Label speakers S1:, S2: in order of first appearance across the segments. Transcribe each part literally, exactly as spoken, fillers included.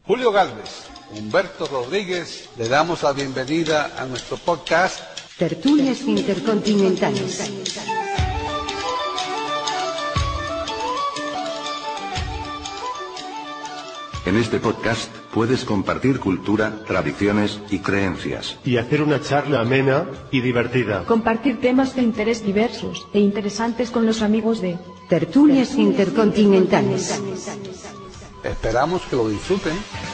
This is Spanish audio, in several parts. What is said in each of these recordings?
S1: Julio Gálvez, Humberto Rodríguez, le damos la bienvenida a nuestro podcast
S2: Tertulias Intercontinentales.
S3: En este podcast puedes compartir cultura, tradiciones y creencias.
S4: Y hacer una charla amena y divertida.
S5: Compartir temas de interés diversos e interesantes con los amigos de
S2: Tertulias Intercontinentales.
S1: Esperamos que lo disfruten.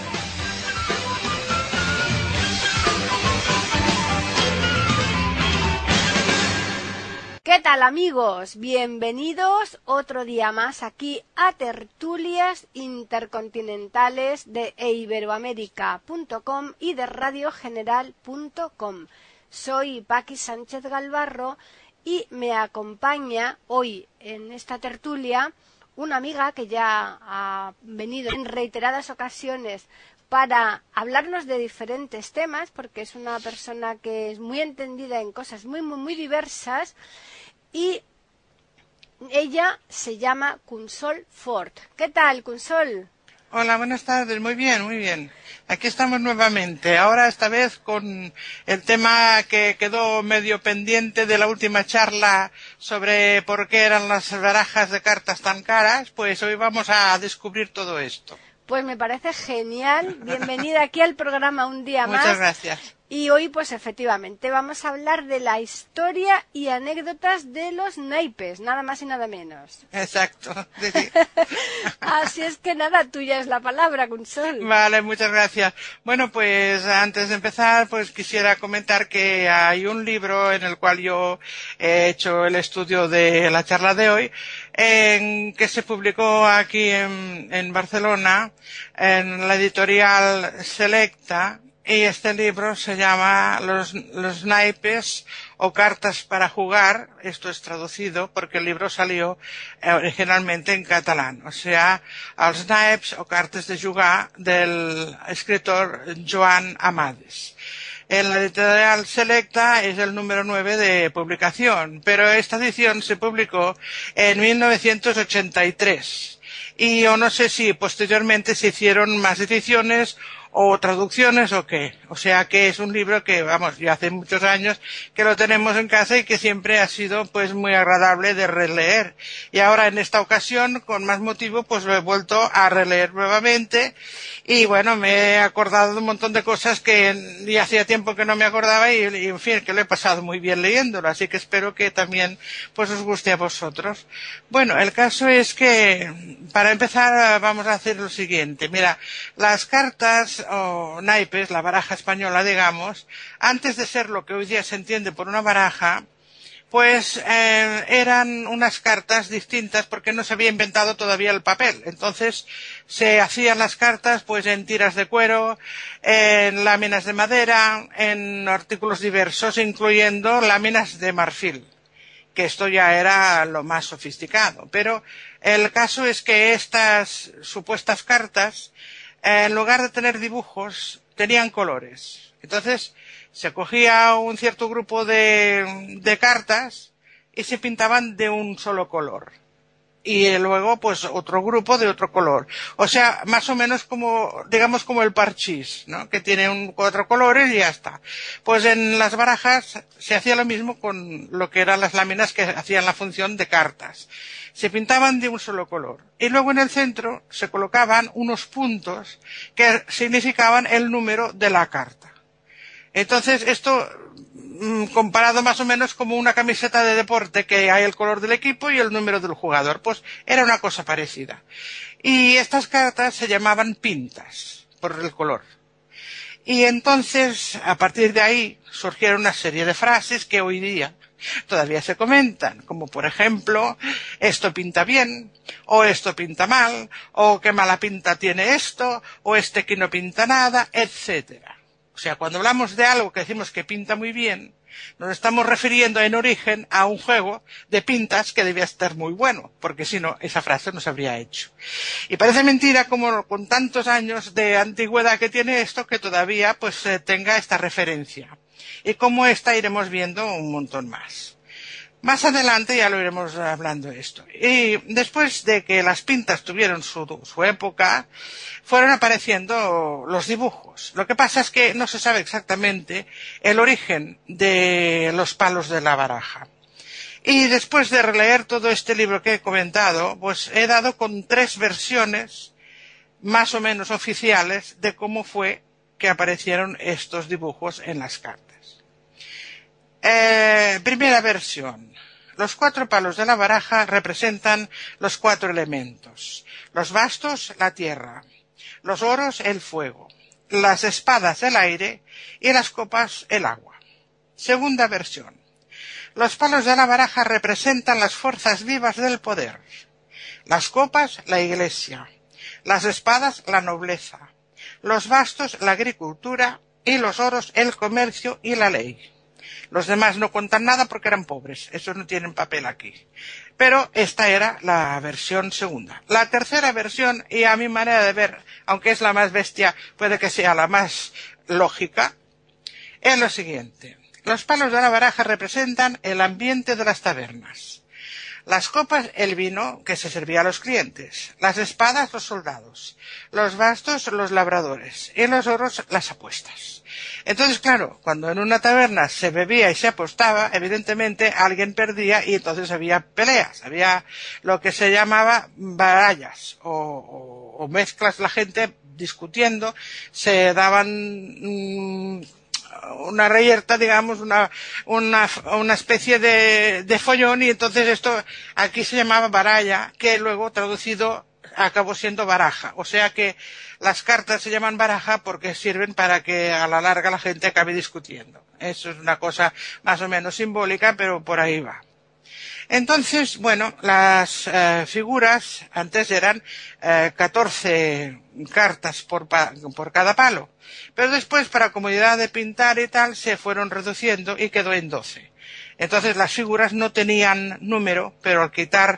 S6: ¿Qué tal, amigos? Bienvenidos otro día más aquí a Tertulias Intercontinentales de iberoamérica punto com y de radio general punto com. Soy Paqui Sánchez Galvarro y me acompaña hoy en esta tertulia una amiga que ya ha venido en reiteradas ocasiones para hablarnos de diferentes temas, porque es una persona que es muy entendida en cosas muy, muy, muy diversas. Y ella se llama Consol Fort. ¿Qué tal, Consol?
S7: Hola, buenas tardes. Muy bien, muy bien. Aquí estamos nuevamente. Ahora esta vez con el tema que quedó medio pendiente de la última charla sobre por qué eran las barajas de cartas tan caras. Pues hoy vamos a descubrir todo esto.
S6: Pues me parece genial. Bienvenida aquí al programa un día más.
S7: Muchas gracias.
S6: Y hoy, pues efectivamente, vamos a hablar de la historia y anécdotas de los naipes, nada más y nada menos.
S7: Exacto. Sí, sí.
S6: Así es que nada, tuya es la palabra, Consol.
S7: Vale, muchas gracias. Bueno, pues antes de empezar, pues quisiera comentar que hay un libro en el cual yo he hecho el estudio de la charla de hoy, en que se publicó aquí en, en Barcelona, en la editorial Selecta. Y este libro se llama Los, los naipes o cartas para jugar. Esto es traducido porque el libro salió eh, originalmente en catalán. O sea, Els naipes o cartes de jugar del escritor Joan Amades. En la editorial Selecta es el número nueve de publicación, pero esta edición se publicó en mil novecientos ochenta y tres. Y yo no sé si posteriormente se hicieron más ediciones o traducciones o qué. O sea que es un libro que, vamos, ya hace muchos años que lo tenemos en casa y que siempre ha sido pues muy agradable de releer. Y ahora en esta ocasión, con más motivo, pues lo he vuelto a releer nuevamente. Y bueno, me he acordado de un montón de cosas que ya hacía tiempo que no me acordaba y, y en fin, que lo he pasado muy bien leyéndolo. Así que espero que también pues os guste a vosotros. Bueno, el caso es que, para empezar, vamos a hacer lo siguiente. Mira, las cartas o naipes, la baraja española, digamos, antes de ser lo que hoy día se entiende por una baraja, pues eh, eran unas cartas distintas porque no se había inventado todavía el papel. Entonces se hacían las cartas pues en tiras de cuero, en láminas de madera, en artículos diversos, incluyendo láminas de marfil, que esto ya era lo más sofisticado. Pero el caso es que estas supuestas cartas, en lugar de tener dibujos, tenían colores. Entonces, se cogía un cierto grupo de, de cartas y se pintaban de un solo color. Y luego, pues, otro grupo de otro color. O sea, más o menos como, digamos, como el parchís, ¿no? Que tiene un, cuatro colores y ya está. Pues en las barajas se hacía lo mismo con lo que eran las láminas que hacían la función de cartas. Se pintaban de un solo color. Y luego en el centro se colocaban unos puntos que significaban el número de la carta. Entonces, esto, comparado más o menos como una camiseta de deporte que hay el color del equipo y el número del jugador, pues era una cosa parecida. Y estas cartas se llamaban pintas, por el color. Y entonces, a partir de ahí, surgieron una serie de frases que hoy día todavía se comentan, como por ejemplo, esto pinta bien, o esto pinta mal, o qué mala pinta tiene esto, o este que no pinta nada, etcétera. O sea, cuando hablamos de algo que decimos que pinta muy bien, nos estamos refiriendo en origen a un juego de pintas que debía estar muy bueno, porque si no, esa frase no se habría hecho. Y parece mentira como con tantos años de antigüedad que tiene esto, que todavía pues eh, tenga esta referencia. Y como esta iremos viendo un montón más. Más adelante ya lo iremos hablando esto. Y después de que las pintas tuvieron su, su época, fueron apareciendo los dibujos. Lo que pasa es que no se sabe exactamente el origen de los palos de la baraja. Y después de releer todo este libro que he comentado, pues he dado con tres versiones más o menos oficiales de cómo fue que aparecieron estos dibujos en las cartas. Eh, primera versión. Los cuatro palos de la baraja representan los cuatro elementos. Los bastos, la tierra. Los oros, el fuego. Las espadas, el aire. Y las copas, el agua. Segunda versión. Los palos de la baraja representan las fuerzas vivas del poder. Las copas, la iglesia. Las espadas, la nobleza. Los bastos, la agricultura. Y los oros, el comercio y la ley. Los demás no cuentan nada porque eran pobres. Esos no tienen papel aquí. Pero esta era la versión segunda. La tercera versión, y a mi manera de ver, aunque es la más bestia, puede que sea la más lógica, es lo siguiente. Los palos de la baraja representan el ambiente de las tabernas. Las copas, el vino que se servía a los clientes. Las espadas, los soldados. Los bastos, los labradores. Y los oros, las apuestas. Entonces, claro, cuando en una taberna se bebía y se apostaba, evidentemente alguien perdía y entonces había peleas. Había lo que se llamaba barallas o, o, o mezclas, la gente discutiendo, se daban mmm, una reyerta, digamos, una, una, una especie de, de follón, y entonces esto aquí se llamaba baralla, que luego traducido acabó siendo baraja. O sea que las cartas se llaman baraja porque sirven para que a la larga la gente acabe discutiendo. Eso es una cosa más o menos simbólica, pero por ahí va. Entonces, bueno, las eh, figuras antes eran eh, catorce cartas por, pa por cada palo, pero después, para comodidad de pintar y tal, se fueron reduciendo y quedó en doce. Entonces las figuras no tenían número, pero al quitar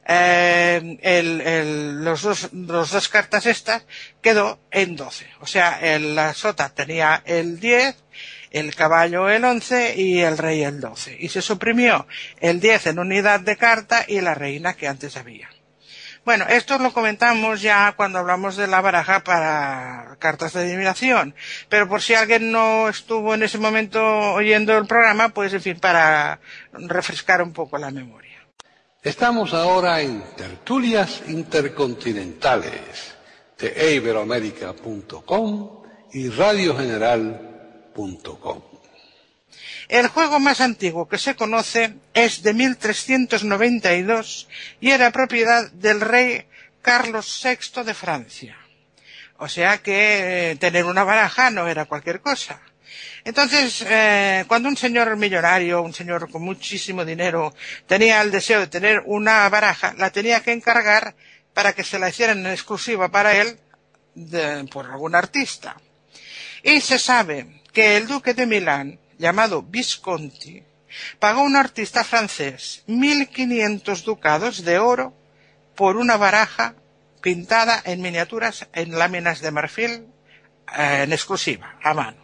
S7: eh, el, el, los, dos, los dos cartas estas, quedó en doce. O sea, el, la sota tenía el diez, el caballo el once y el rey el doce. Y se suprimió el diez en unidad de carta y la reina que antes había. Bueno, esto lo comentamos ya cuando hablamos de la baraja para cartas de adivinación. Pero por si alguien no estuvo en ese momento oyendo el programa, pues en fin, para refrescar un poco la memoria.
S1: Estamos ahora en Tertulias Intercontinentales de iberoamérica punto com y radio general punto com.
S7: El juego más antiguo que se conoce es de mil trescientos noventa y dos y era propiedad del rey Carlos sexto de Francia. O sea que eh, tener una baraja no era cualquier cosa. Entonces, eh, cuando un señor millonario, un señor con muchísimo dinero, tenía el deseo de tener una baraja, la tenía que encargar para que se la hicieran en exclusiva para él de, por algún artista. Y se sabe que el duque de Milán, llamado Visconti, pagó a un artista francés mil quinientos ducados de oro por una baraja pintada en miniaturas en láminas de marfil eh, en exclusiva, a mano.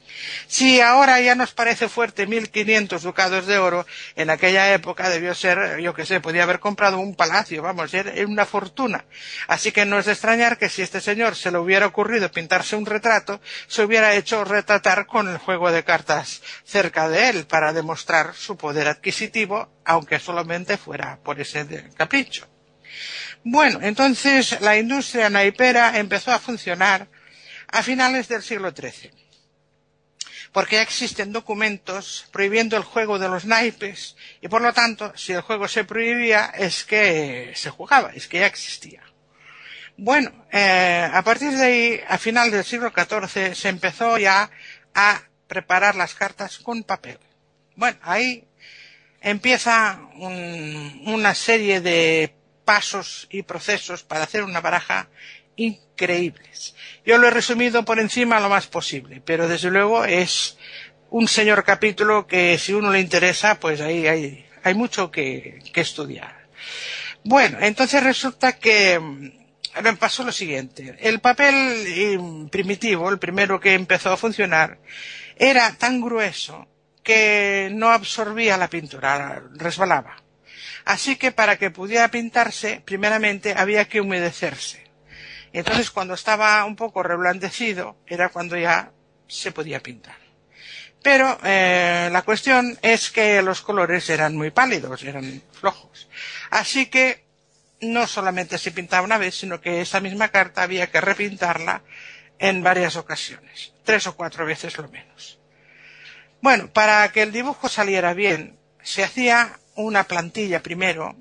S7: Si ahora ya nos parece fuerte mil quinientos ducados de oro, en aquella época debió ser, yo qué sé, podía haber comprado un palacio, vamos, era una fortuna. Así que no es de extrañar que si este señor se le hubiera ocurrido pintarse un retrato, se hubiera hecho retratar con el juego de cartas cerca de él para demostrar su poder adquisitivo, aunque solamente fuera por ese capricho. Bueno, entonces la industria naipera empezó a funcionar a finales del siglo trece. Porque ya existen documentos prohibiendo el juego de los naipes y por lo tanto, si el juego se prohibía es que se jugaba, es que ya existía. Bueno, eh, a partir de ahí, a final del siglo catorce, se empezó ya a preparar las cartas con papel. Bueno, ahí empieza un, una serie de pasos y procesos para hacer una baraja increíbles. Yo lo he resumido por encima lo más posible, pero desde luego es un señor capítulo que si uno le interesa, pues ahí hay, hay mucho que, que estudiar. Bueno, entonces resulta que me pasó lo siguiente. El papel primitivo, el primero que empezó a funcionar, era tan grueso que no absorbía la pintura, resbalaba. Así que para que pudiera pintarse, primeramente había que humedecerse. Y entonces cuando estaba un poco reblandecido, era cuando ya se podía pintar. Pero eh, la cuestión es que los colores eran muy pálidos, eran flojos. Así que no solamente se pintaba una vez, sino que esa misma carta había que repintarla en varias ocasiones, tres o cuatro veces lo menos. Bueno, para que el dibujo saliera bien, se hacía una plantilla primero,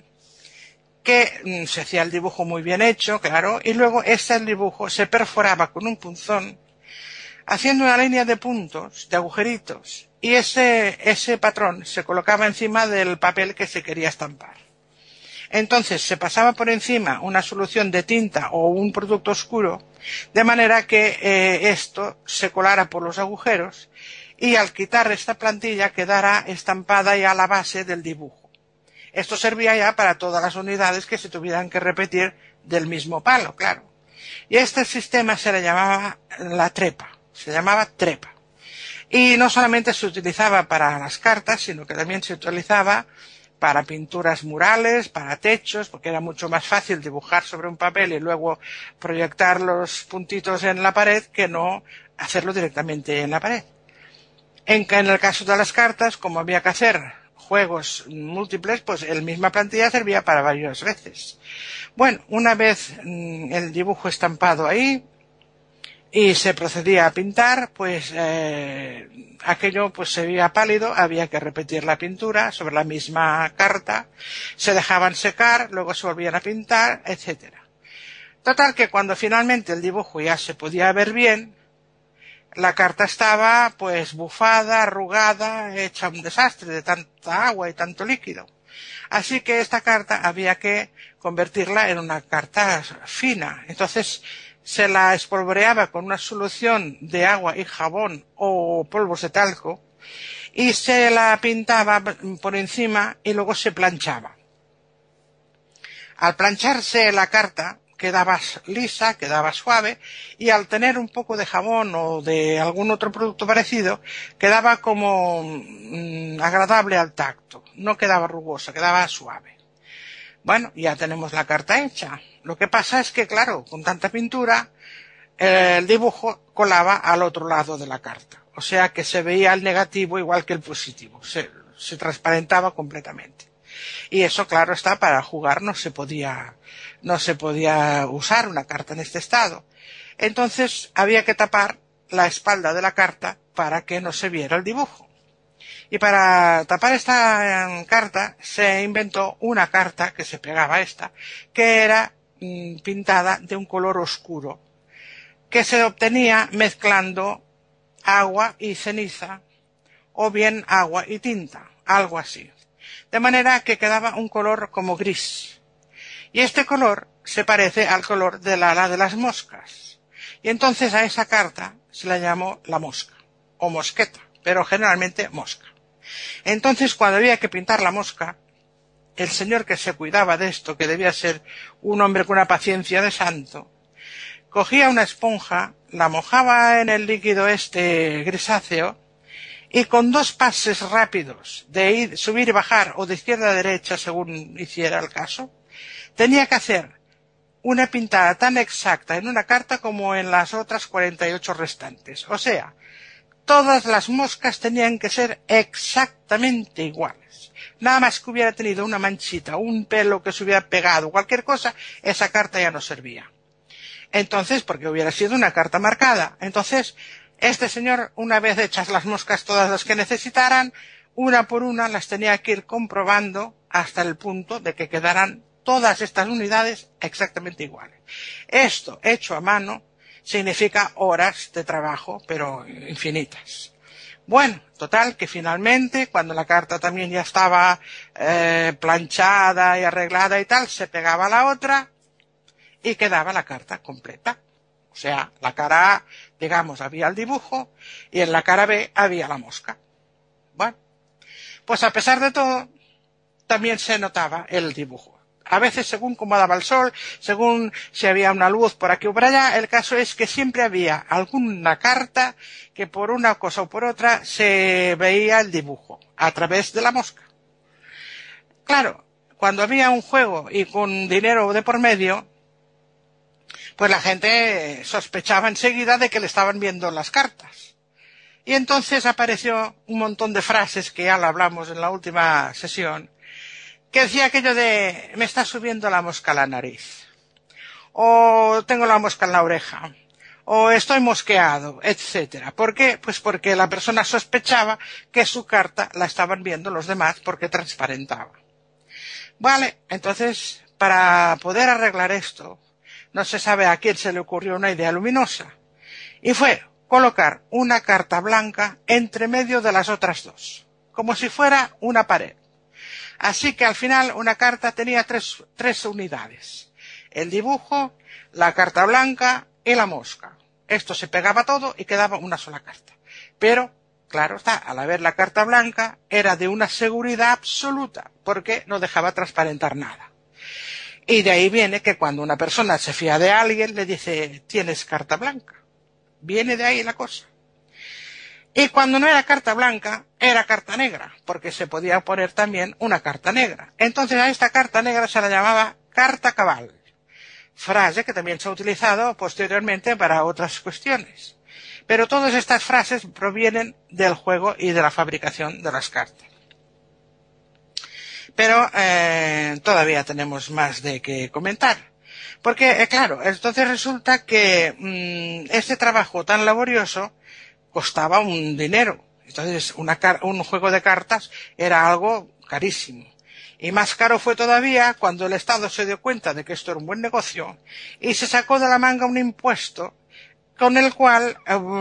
S7: que mm, se hacía el dibujo muy bien hecho, claro, y luego este dibujo se perforaba con un punzón, haciendo una línea de puntos, de agujeritos, y ese, ese patrón se colocaba encima del papel que se quería estampar. Entonces se pasaba por encima una solución de tinta o un producto oscuro, de manera que eh, esto se colara por los agujeros y al quitar esta plantilla quedara estampada ya la base del dibujo. Esto servía ya para todas las unidades que se tuvieran que repetir del mismo palo, claro. Y este sistema se le llamaba la trepa, se llamaba trepa. Y no solamente se utilizaba para las cartas, sino que también se utilizaba para pinturas murales, para techos, porque era mucho más fácil dibujar sobre un papel y luego proyectar los puntitos en la pared que no hacerlo directamente en la pared. En, en el caso de las cartas, como había que hacer juegos múltiples, pues la misma plantilla servía para varias veces. Bueno, una vez mmm, el dibujo estampado ahí y se procedía a pintar, pues eh, aquello pues se veía pálido, había que repetir la pintura sobre la misma carta, se dejaban secar, luego se volvían a pintar, etcétera. Total que cuando finalmente el dibujo ya se podía ver bien, la carta estaba pues bufada, arrugada, hecha un desastre de tanta agua y tanto líquido. Así que esta carta había que convertirla en una carta fina. Entonces se la espolvoreaba con una solución de agua y jabón o polvos de talco y se la pintaba por encima y luego se planchaba. Al plancharse la carta quedaba lisa, quedaba suave y al tener un poco de jabón o de algún otro producto parecido quedaba como mmm, agradable al tacto, no quedaba rugosa, quedaba suave. Bueno, ya tenemos la carta hecha. Lo que pasa es que, claro, con tanta pintura, eh, el dibujo colaba al otro lado de la carta. O sea que se veía el negativo igual que el positivo. Se, se transparentaba completamente. Y eso, claro está, para jugar no se podía, no se podía usar una carta en este estado. Entonces había que tapar la espalda de la carta para que no se viera el dibujo. Y para tapar esta eh, carta se inventó una carta que se pegaba a esta, que era mm, pintada de un color oscuro, que se obtenía mezclando agua y ceniza, o bien agua y tinta, algo así. De manera que quedaba un color como gris. Y este color se parece al color del ala de las moscas. Y entonces a esa carta se la llamó la mosca, o mosqueta, pero generalmente mosca. Entonces, cuando había que pintar la mosca, el señor que se cuidaba de esto, que debía ser un hombre con una paciencia de santo, cogía una esponja, la mojaba en el líquido este grisáceo, y con dos pases rápidos de ir, subir y bajar, o de izquierda a derecha, según hiciera el caso, tenía que hacer una pintada tan exacta en una carta como en las otras cuarenta y ocho restantes. O sea, todas las moscas tenían que ser exactamente iguales. Nada más que hubiera tenido una manchita, un pelo que se hubiera pegado, cualquier cosa, esa carta ya no servía. Entonces, porque hubiera sido una carta marcada. Entonces, este señor, una vez hechas las moscas todas las que necesitaran, una por una las tenía que ir comprobando hasta el punto de que quedaran todas estas unidades exactamente iguales. Esto, hecho a mano, significa horas de trabajo, pero infinitas. Bueno, total, que finalmente, cuando la carta también ya estaba eh, planchada y arreglada y tal, se pegaba a la otra y quedaba la carta completa. O sea, la cara A, digamos, había el dibujo y en la cara B había la mosca. Bueno, pues a pesar de todo, también se notaba el dibujo. a veces según cómo daba el sol, según si había una luz por aquí o por allá. El caso es que siempre había alguna carta que por una cosa o por otra se veía el dibujo a través de la mosca. Claro, cuando había un juego y con dinero de por medio, pues la gente sospechaba enseguida de que le estaban viendo las cartas. Y entonces apareció un montón de frases que ya lo hablamos en la última sesión, que decía aquello de me está subiendo la mosca a la nariz, o tengo la mosca en la oreja, o estoy mosqueado, etcétera. ¿Por qué? Pues porque la persona sospechaba que su carta la estaban viendo los demás porque transparentaba. Vale, entonces, para poder arreglar esto, no se sabe a quién se le ocurrió una idea luminosa, y fue colocar una carta blanca entre medio de las otras dos, como si fuera una pared. Así que al final una carta tenía tres, tres unidades: el dibujo, la carta blanca y la mosca. Esto se pegaba todo y quedaba una sola carta. Pero, claro está, al haber la carta blanca era de una seguridad absoluta, porque no dejaba transparentar nada. Y de ahí viene que cuando una persona se fía de alguien le dice tienes carta blanca. Viene de ahí la cosa. Y cuando no era carta blanca, era carta negra, porque se podía poner también una carta negra. Entonces a esta carta negra se la llamaba carta cabal, frase que también se ha utilizado posteriormente para otras cuestiones. Pero todas estas frases provienen del juego y de la fabricación de las cartas. Pero eh, todavía tenemos más de qué comentar. Porque, eh, claro, entonces resulta que mmm, este trabajo tan laborioso costaba un dinero. Entonces una un juego de cartas era algo carísimo. Y más caro fue todavía cuando el Estado se dio cuenta de que esto era un buen negocio y se sacó de la manga un impuesto con el cual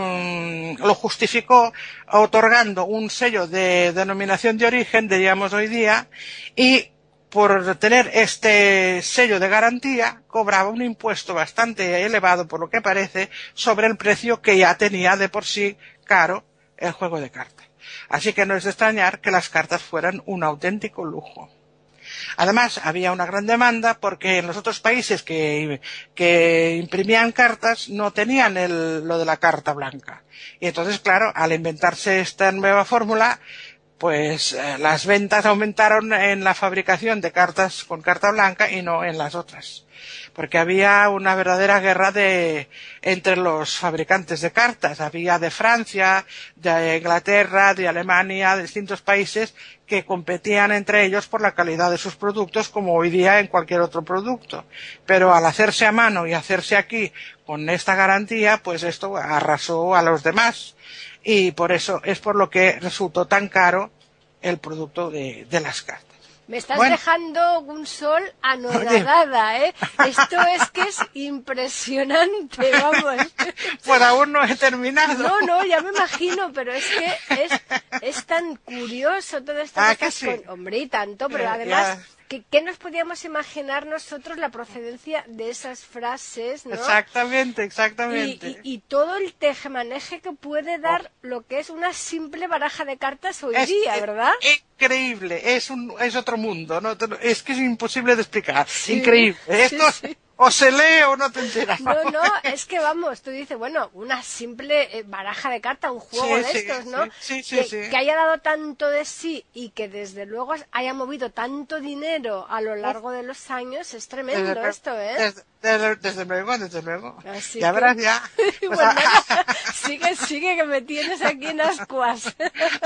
S7: um, lo justificó otorgando un sello de denominación de origen, diríamos hoy día, y por tener este sello de garantía cobraba un impuesto bastante elevado, por lo que parece, sobre el precio que ya tenía de por sí caro el juego de cartas. Así que no es de extrañar que las cartas fueran un auténtico lujo. Además, había una gran demanda porque en los otros países que, que imprimían cartas no tenían el, lo de la carta blanca. Y entonces, claro, al inventarse esta nueva fórmula, pues eh, las ventas aumentaron en la fabricación de cartas con carta blanca y no en las otras. Porque había una verdadera guerra de entre los fabricantes de cartas. Había de Francia, de Inglaterra, de Alemania, de distintos países que competían entre ellos por la calidad de sus productos, como hoy día en cualquier otro producto. Pero al hacerse a mano y hacerse aquí con esta garantía, pues esto arrasó a los demás. Y por eso es por lo que resultó tan caro el producto de, de las cartas.
S6: Me estás
S7: bueno.
S6: dejando un sol anonadada, ¿eh? Esto es que es impresionante, vamos.
S7: Pues aún no he terminado.
S6: No, no, ya me imagino, pero es que es, es tan curioso todo esto.
S7: Ah,
S6: que
S7: que
S6: estás
S7: sí.
S6: con... Hombre, y tanto, pero
S7: Eh,
S6: además...
S7: ya.
S6: ¿Qué, ¿Qué nos podíamos imaginar nosotros la procedencia de esas frases, ¿no?
S7: Exactamente, exactamente.
S6: Y, y, y todo el tejemaneje que puede dar oh. lo que es una simple baraja de cartas hoy
S7: es,
S6: día,
S7: es,
S6: ¿verdad?
S7: Increíble, es un es otro mundo, ¿no? Es que es imposible de explicar.
S6: Sí,
S7: increíble.
S6: sí,
S7: Esto
S6: sí.
S7: o se lee o no te enteras.
S6: No, no, es que vamos, tú dices, bueno, una simple eh, baraja de cartas, un juego
S7: sí,
S6: de
S7: sí,
S6: estos, ¿no?
S7: Sí, sí,
S6: que,
S7: sí.
S6: que haya dado tanto de sí y que desde luego haya movido tanto dinero a lo largo de los años, es tremendo
S7: desde,
S6: esto, ¿eh?
S7: Desde, desde, desde luego, desde luego.
S6: Así
S7: ya
S6: que...
S7: verás, ya. Pues
S6: bueno, a... sigue, sigue, que me tienes aquí en ascuas.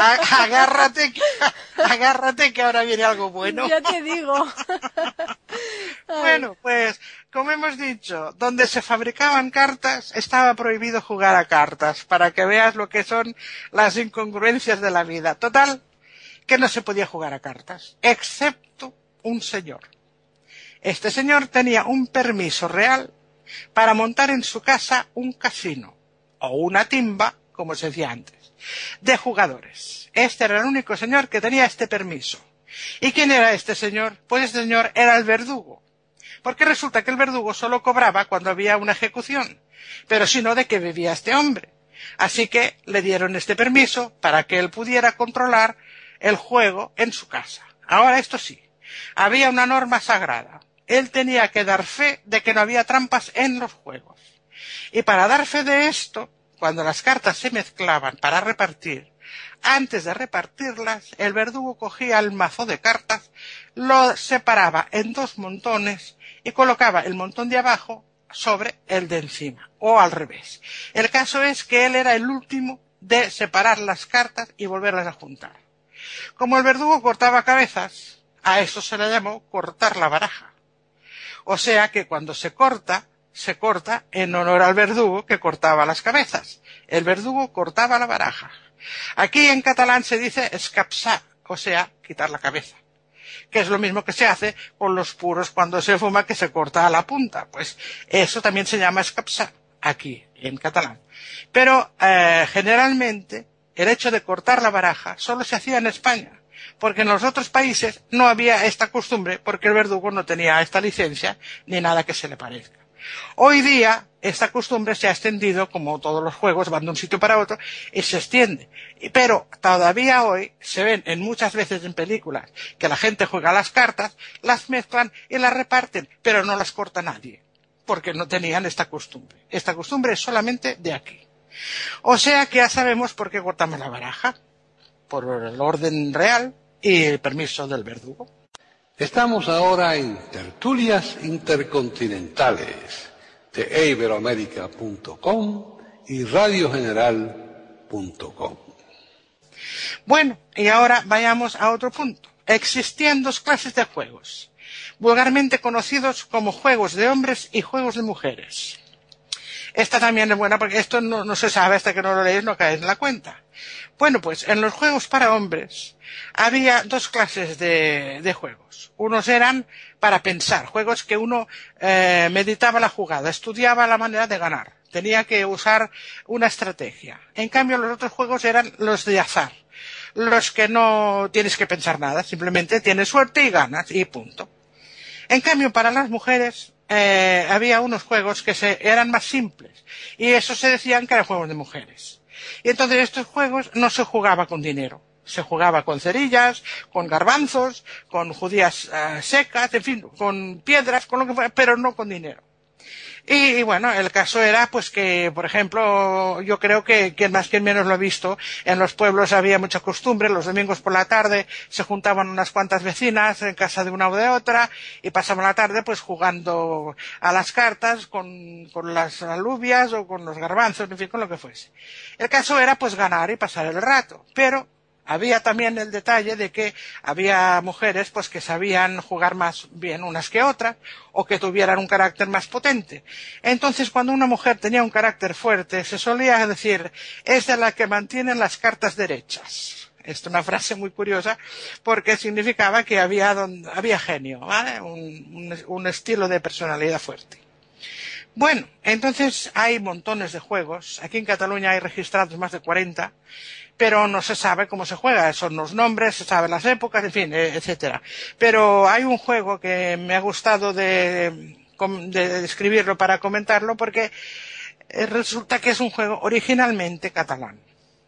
S7: agárrate, que, agárrate que ahora viene algo bueno.
S6: Ya te digo.
S7: Bueno, pues, como hemos dicho, donde se fabricaban cartas, estaba prohibido jugar a cartas, para que veas lo que son las incongruencias de la vida. Total, que no se podía jugar a cartas, excepto un señor. Este señor tenía un permiso real para montar en su casa un casino, o una timba, como se decía antes, de jugadores. Este era el único señor que tenía este permiso. ¿Y quién era este señor? Pues este señor era el verdugo. Porque resulta que el verdugo solo cobraba cuando había una ejecución, pero si no, ¿de qué vivía este hombre? Así que le dieron este permiso para que él pudiera controlar el juego en su casa. Ahora, esto sí, había una norma sagrada. él tenía que dar fe de que no había trampas en los juegos. Y para dar fe de esto, cuando las cartas se mezclaban para repartir, antes de repartirlas, el verdugo cogía el mazo de cartas, lo separaba en dos montones y colocaba el montón de abajo sobre el de encima, o al revés. El caso es que él era el último de separar las cartas y volverlas a juntar. Como el verdugo cortaba cabezas, a eso se le llamó cortar la baraja. O sea que cuando se corta, se corta en honor al verdugo que cortaba las cabezas. El verdugo cortaba la baraja. Aquí en catalán se dice escapçar, o sea, quitar la cabeza, que es lo mismo que se hace con los puros cuando se fuma, que se corta a la punta. Pues eso también se llama escapçar aquí en catalán. Pero eh, generalmente el hecho de cortar la baraja solo se hacía en España, porque en los otros países no había esta costumbre, porque el verdugo no tenía esta licencia ni nada que se le parezca. Hoy día esta costumbre se ha extendido, como todos los juegos van de un sitio para otro, y se extiende. Pero todavía hoy se ven en muchas veces en películas que la gente juega las cartas, las mezclan y las reparten, pero no las corta nadie, porque no tenían esta costumbre. Esta costumbre es solamente de aquí. O sea que ya sabemos por qué cortamos la baraja, por el orden real y el permiso del verdugo.
S1: Estamos ahora en Tertulias Intercontinentales de e iberoamérica punto com y radio general punto com.
S7: Bueno, y ahora vayamos a otro punto. Existían dos clases de juegos, vulgarmente conocidos como juegos de hombres y juegos de mujeres. Esta también es buena porque esto no, no se sabe hasta que no lo lees, no caes en la cuenta. Bueno, pues en los juegos para hombres había dos clases de, de juegos. Unos eran para pensar, juegos que uno eh, meditaba la jugada, estudiaba la manera de ganar, tenía que usar una estrategia. En cambio, los otros juegos eran los de azar, los que no tienes que pensar nada, simplemente tienes suerte y ganas y punto. En cambio, para las mujeres eh, había unos juegos que se, eran más simples y esos se decían que eran juegos de mujeres. Y entonces estos juegos no se jugaba con dinero. Se jugaba con cerillas, con garbanzos, con judías uh, secas, en fin, con piedras, con lo que fuera, pero no con dinero. Y, y bueno, el caso era pues que, por ejemplo, yo creo que quien más quien menos lo ha visto, en los pueblos había mucha costumbre, los domingos por la tarde se juntaban unas cuantas vecinas en casa de una o de otra y pasaban la tarde pues jugando a las cartas con, con las alubias o con los garbanzos, en fin, con lo que fuese. El caso era pues ganar y pasar el rato, pero había también el detalle de que había mujeres pues que sabían jugar más bien unas que otras o que tuvieran un carácter más potente. Entonces, cuando una mujer tenía un carácter fuerte, se solía decir, es de la que mantienen las cartas derechas. Esta es una frase muy curiosa porque significaba que había, había genio, ¿vale? Un, un, un estilo de personalidad fuerte. Bueno, entonces hay montones de juegos. Aquí en Cataluña hay registrados más de cuarenta, pero no se sabe cómo se juega. Son los nombres, se saben las épocas, en fin, etcétera. Pero hay un juego que me ha gustado de, de describirlo para comentarlo porque resulta que es un juego originalmente catalán.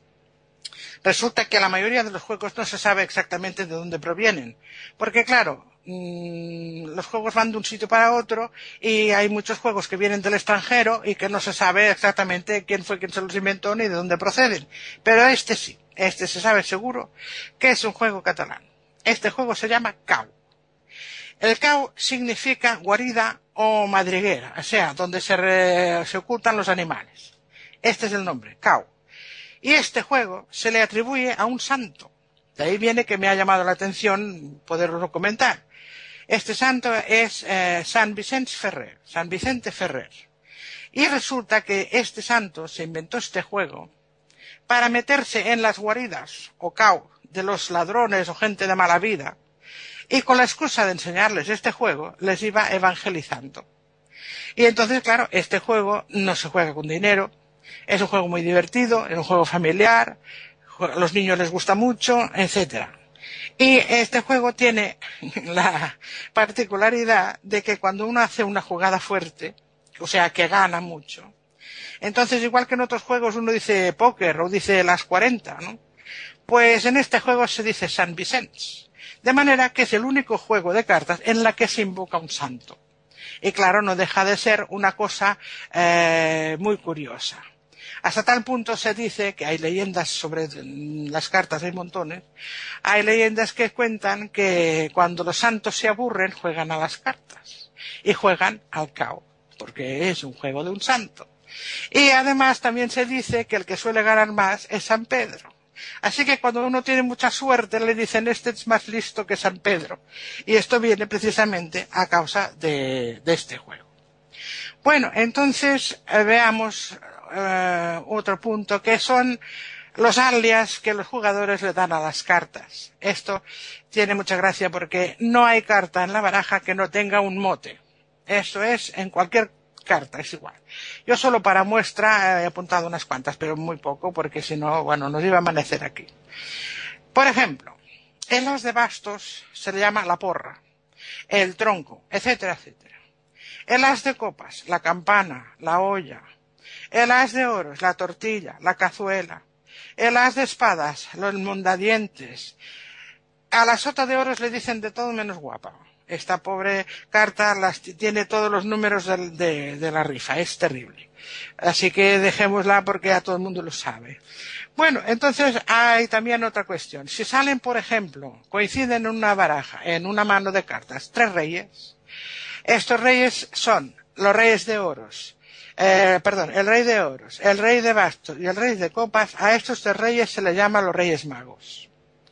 S7: Resulta que la mayoría de los juegos no se sabe exactamente de dónde provienen. Porque claro, los juegos van de un sitio para otro y hay muchos juegos que vienen del extranjero y que no se sabe exactamente quién fue quien se los inventó ni de dónde proceden. Pero este sí, este se sabe seguro que es un juego catalán. Este juego se llama cau. El cau significa guarida o madriguera, o sea, donde se, re, se ocultan los animales. Este es el nombre, cau. Y este juego se le atribuye a un santo. De ahí viene que me ha llamado la atención poderlo comentar. Este santo es eh, San Vicente Ferrer, San Vicente Ferrer. Y resulta que este santo se inventó este juego para meterse en las guaridas o cau de los ladrones o gente de mala vida y con la excusa de enseñarles este juego les iba evangelizando. Y entonces, claro, este juego no se juega con dinero, es un juego muy divertido, es un juego familiar, a los niños les gusta mucho, etcétera. Y este juego tiene la particularidad de que cuando uno hace una jugada fuerte, o sea, que gana mucho, entonces igual que en otros juegos uno dice póker o dice las cuarenta, ¿no? Pues en este juego se dice San Vicente. De manera que es el único juego de cartas en la que se invoca un santo. Y claro, no deja de ser una cosa eh, muy curiosa. Hasta tal punto se dice que hay leyendas sobre las cartas, hay montones, hay leyendas que cuentan que cuando los santos se aburren juegan a las cartas y juegan al cao, porque es un juego de un santo. Y además también se dice que el que suele ganar más es San Pedro. Así que cuando uno tiene mucha suerte le dicen este es más listo que San Pedro. Y esto viene precisamente a causa de, de este juego. Bueno, entonces eh, veamos eh, otro punto que son los alias que los jugadores le dan a las cartas. Esto tiene mucha gracia porque no hay carta en la baraja que no tenga un mote. Eso es en cualquier carta, es igual. Yo solo para muestra he apuntado unas cuantas, pero muy poco, porque si no, bueno, nos iba a amanecer aquí. Por ejemplo, el as de bastos se le llama la porra, el tronco, etcétera, etcétera. El as de copas, la campana, la olla. El as de oros, la tortilla, la cazuela. El as de espadas, los mondadientes. A la sota de oros le dicen de todo menos guapa. Esta pobre carta las tiene todos los números de, de, de la rifa, es terrible. Así que dejémosla porque a todo el mundo lo sabe. Bueno, entonces hay también otra cuestión. Si salen, por ejemplo, coinciden en una baraja, en una mano de cartas, tres reyes, estos reyes son los reyes de oros, eh, perdón, el rey de oros, el rey de bastos y el rey de copas. A estos tres reyes se les llama los reyes magos.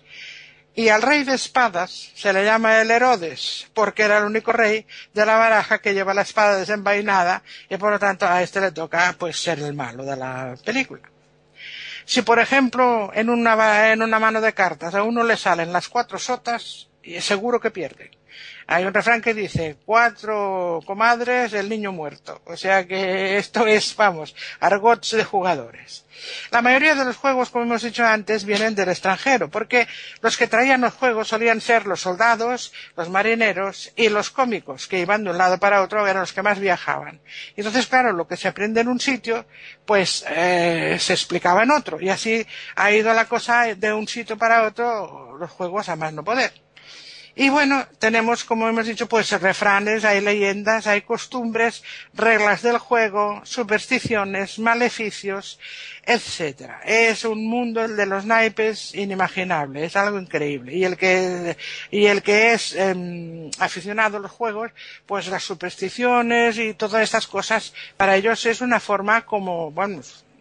S7: Y al rey de espadas se le llama el Herodes, porque era el único rey de la baraja que lleva la espada desenvainada y por lo tanto a este le toca pues ser el malo de la película. Si por ejemplo en una, en una mano de cartas a uno le salen las cuatro sotas, y seguro que pierde. Hay un refrán que dice, cuatro comadres, el niño muerto. O sea que esto es, vamos, argots de jugadores. La mayoría de los juegos, como hemos dicho antes, vienen del extranjero, porque los que traían los juegos solían ser los soldados, los marineros y los cómicos, que iban de un lado para otro, eran los que más viajaban. Y entonces, claro, lo que se aprende en un sitio, pues eh, se explicaba en otro. Y así ha ido la cosa de un sitio para otro, los juegos a más no poder. Y bueno, tenemos, como hemos dicho, pues refranes, hay leyendas, hay costumbres, reglas del juego, supersticiones, maleficios, etcétera. Es un mundo, el de los naipes, inimaginable, es algo increíble. Y el que, y el que es eh, aficionado a los juegos, pues las supersticiones y todas estas cosas, para ellos es una forma como, bueno,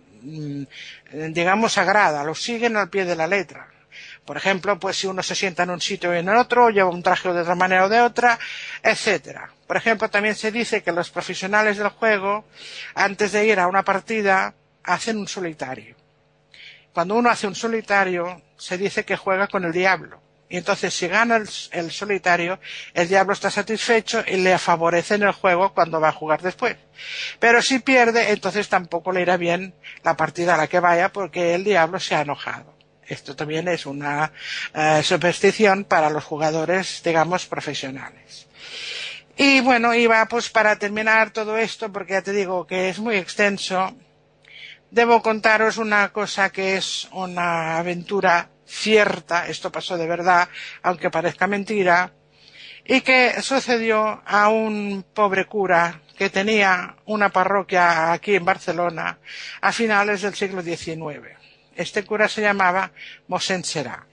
S7: digamos sagrada, lo siguen al pie de la letra. Por ejemplo, pues si uno se sienta en un sitio y en el otro, lleva un traje de otra manera o de otra, etcétera. Por ejemplo, también se dice que los profesionales del juego, antes de ir a una partida, hacen un solitario. Cuando uno hace un solitario, se dice que juega con el diablo. Y entonces, si gana el, el solitario, el diablo está satisfecho y le favorece en el juego cuando va a jugar después. Pero si pierde, entonces tampoco le irá bien la partida a la que vaya porque el diablo se ha enojado. Esto también es una uh, superstición para los jugadores, digamos, profesionales. Y bueno, iba pues para terminar todo esto, porque ya te digo que es muy extenso, debo contaros una cosa que es una aventura cierta, esto pasó de verdad, aunque parezca mentira, y que sucedió a un pobre cura que tenía una parroquia aquí en Barcelona a finales del siglo diecinueve. Este cura se llamaba Mosén Será.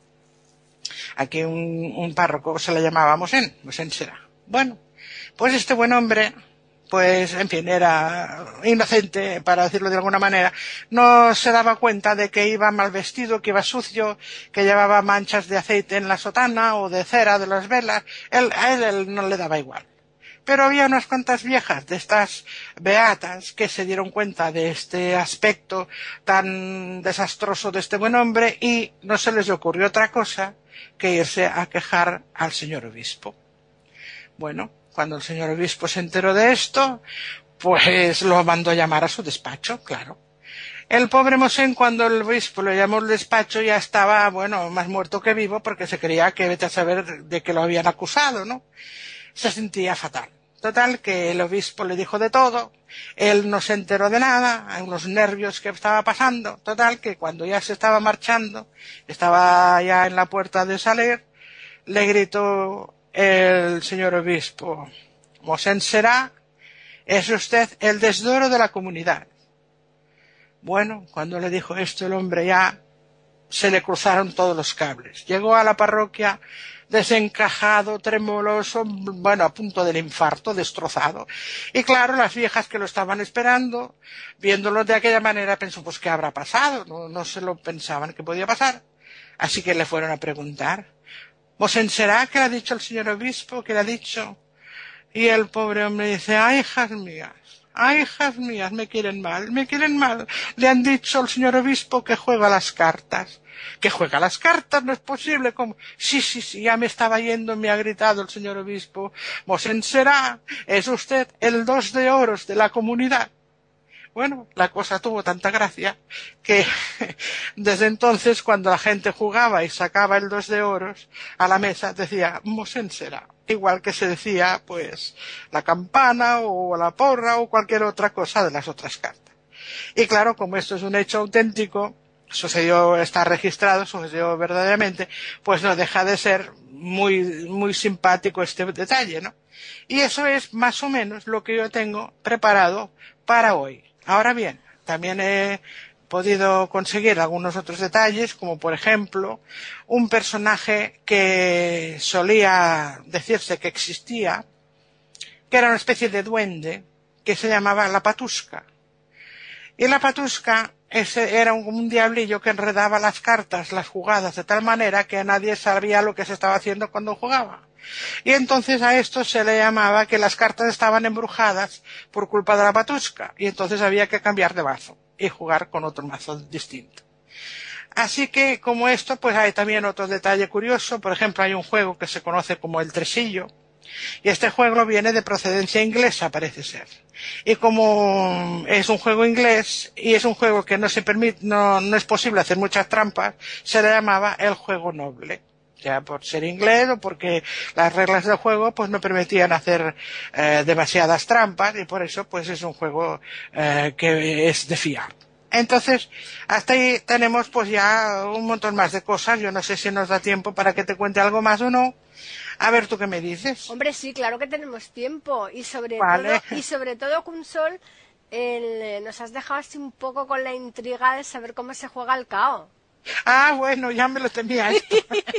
S7: Aquí un, un párroco se le llamaba Mosén, Mosén Será. Bueno, pues este buen hombre, pues en fin, era inocente, para decirlo de alguna manera, no se daba cuenta de que iba mal vestido, que iba sucio, que llevaba manchas de aceite en la sotana o de cera de las velas. Él, a él, él no le daba igual. Pero había unas cuantas viejas de estas beatas que se dieron cuenta de este aspecto tan desastroso de este buen hombre y no se les ocurrió otra cosa que irse a quejar al señor obispo. Bueno, cuando el señor obispo se enteró de esto, pues lo mandó a llamar a su despacho, claro. El pobre Mosén, cuando el obispo lo llamó al despacho, ya estaba, bueno, más muerto que vivo porque se creía que vete a saber de que lo habían acusado, ¿no? Se sentía fatal. Total, que el obispo le dijo de todo, él no se enteró de nada, hay unos nervios que estaba pasando. Total, que cuando ya se estaba marchando, estaba ya en la puerta de salir, le gritó el señor obispo: Mosén Será, es usted el desdoro de la comunidad. Bueno, cuando le dijo esto el hombre ya se le cruzaron todos los cables. Llegó a la parroquia desencajado, tremoloso, bueno, a punto del infarto, destrozado. Y claro, las viejas que lo estaban esperando, viéndolo de aquella manera, pensó, pues, ¿qué habrá pasado? No, no se lo pensaban que podía pasar. Así que le fueron a preguntar: ¿Mosén Será, qué le ha dicho el señor obispo? ¿Qué le ha dicho? Y el pobre hombre dice: ¡ay, hijas mías! ¡Ay, hijas mías! Me quieren mal, me quieren mal. Le han dicho al señor obispo que juega las cartas. ¿Que juega las cartas? No es posible. ¿Cómo? Sí, sí, sí, ya me estaba yendo, me ha gritado el señor obispo: Mosén Será, es usted el dos de oros de la comunidad. Bueno, la cosa tuvo tanta gracia que desde entonces, cuando la gente jugaba y sacaba el dos de oros a la mesa, decía Mosén Será. Igual que se decía, pues, la campana o la porra o cualquier otra cosa de las otras cartas. Y claro, como esto es un hecho auténtico, sucedió, está registrado, sucedió verdaderamente, pues no deja de ser muy, muy simpático este detalle, ¿no? Y eso es más o menos lo que yo tengo preparado para hoy. Ahora bien, también he podido conseguir algunos otros detalles, como por ejemplo, un personaje que solía decirse que existía, que era una especie de duende, que se llamaba la Patusca. Y la Patusca ese era un, un diablillo que enredaba las cartas, las jugadas, de tal manera que nadie sabía lo que se estaba haciendo cuando jugaba. Y entonces a esto se le llamaba que las cartas estaban embrujadas por culpa de la Patusca, y entonces había que cambiar de mazo y jugar con otro mazo distinto. Así que, como esto, pues hay también otro detalle curioso. Por ejemplo, hay un juego que se conoce como el tresillo, y este juego viene de procedencia inglesa, parece ser. Y como es un juego inglés y es un juego que no se permite, no, no es posible hacer muchas trampas, se le llamaba el juego noble. Ya por ser inglés o porque las reglas del juego pues no permitían hacer eh, demasiadas trampas, y por eso pues es un juego eh, que es de fiar. Entonces, hasta ahí tenemos pues ya un montón más de cosas. Yo no sé si nos da tiempo para que te cuente algo más o no. A ver, ¿tú qué me dices?
S6: Hombre, sí, claro que tenemos tiempo. Y sobre
S7: Vale.
S6: todo, y sobre todo, Consol, el, nos has dejado así un poco con la intriga de saber cómo se juega el cao.
S7: Ah, bueno, ya me lo temía esto.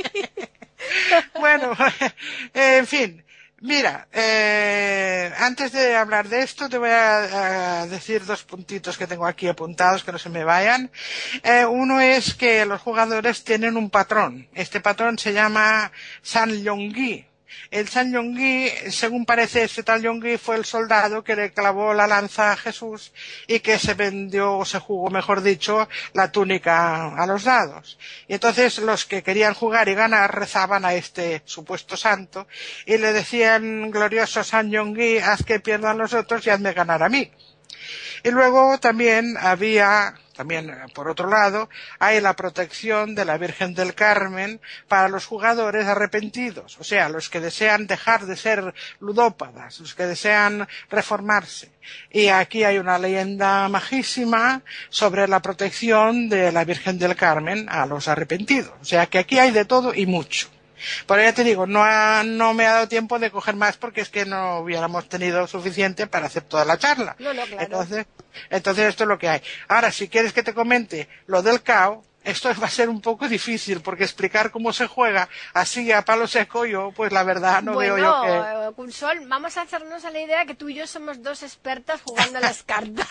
S7: Bueno, en fin, mira, eh, antes de hablar de esto te voy a, a decir dos puntitos que tengo aquí apuntados, que no se me vayan. Eh, uno es que los jugadores tienen un patrón. Este patrón se llama San Yongui. El San Yongui, según parece, este tal Yongui fue el soldado que le clavó la lanza a Jesús y que se vendió, o se jugó, mejor dicho, la túnica a los dados. Y entonces los que querían jugar y ganar rezaban a este supuesto santo y le decían: glorioso San Yongui, haz que pierdan los otros y hazme ganar a mí. Y luego también había, también por otro lado, hay la protección de la Virgen del Carmen para los jugadores arrepentidos, o sea, los que desean dejar de ser ludópadas, los que desean reformarse. Y aquí hay una leyenda majísima sobre la protección de la Virgen del Carmen a los arrepentidos. O sea, que aquí hay de todo y mucho. Pero ya te digo, no, ha, no me ha dado tiempo de coger más porque es que no hubiéramos tenido suficiente para hacer toda la charla.
S6: No, no, claro.
S7: Entonces, entonces esto es lo que hay. Ahora, si quieres que te comente lo del cao, esto va a ser un poco difícil porque explicar cómo se juega así a palo seco, yo pues la verdad no
S6: bueno,
S7: veo yo que...
S6: Bueno, Consol, vamos a hacernos a la idea que tú y yo somos dos expertas jugando a las cartas.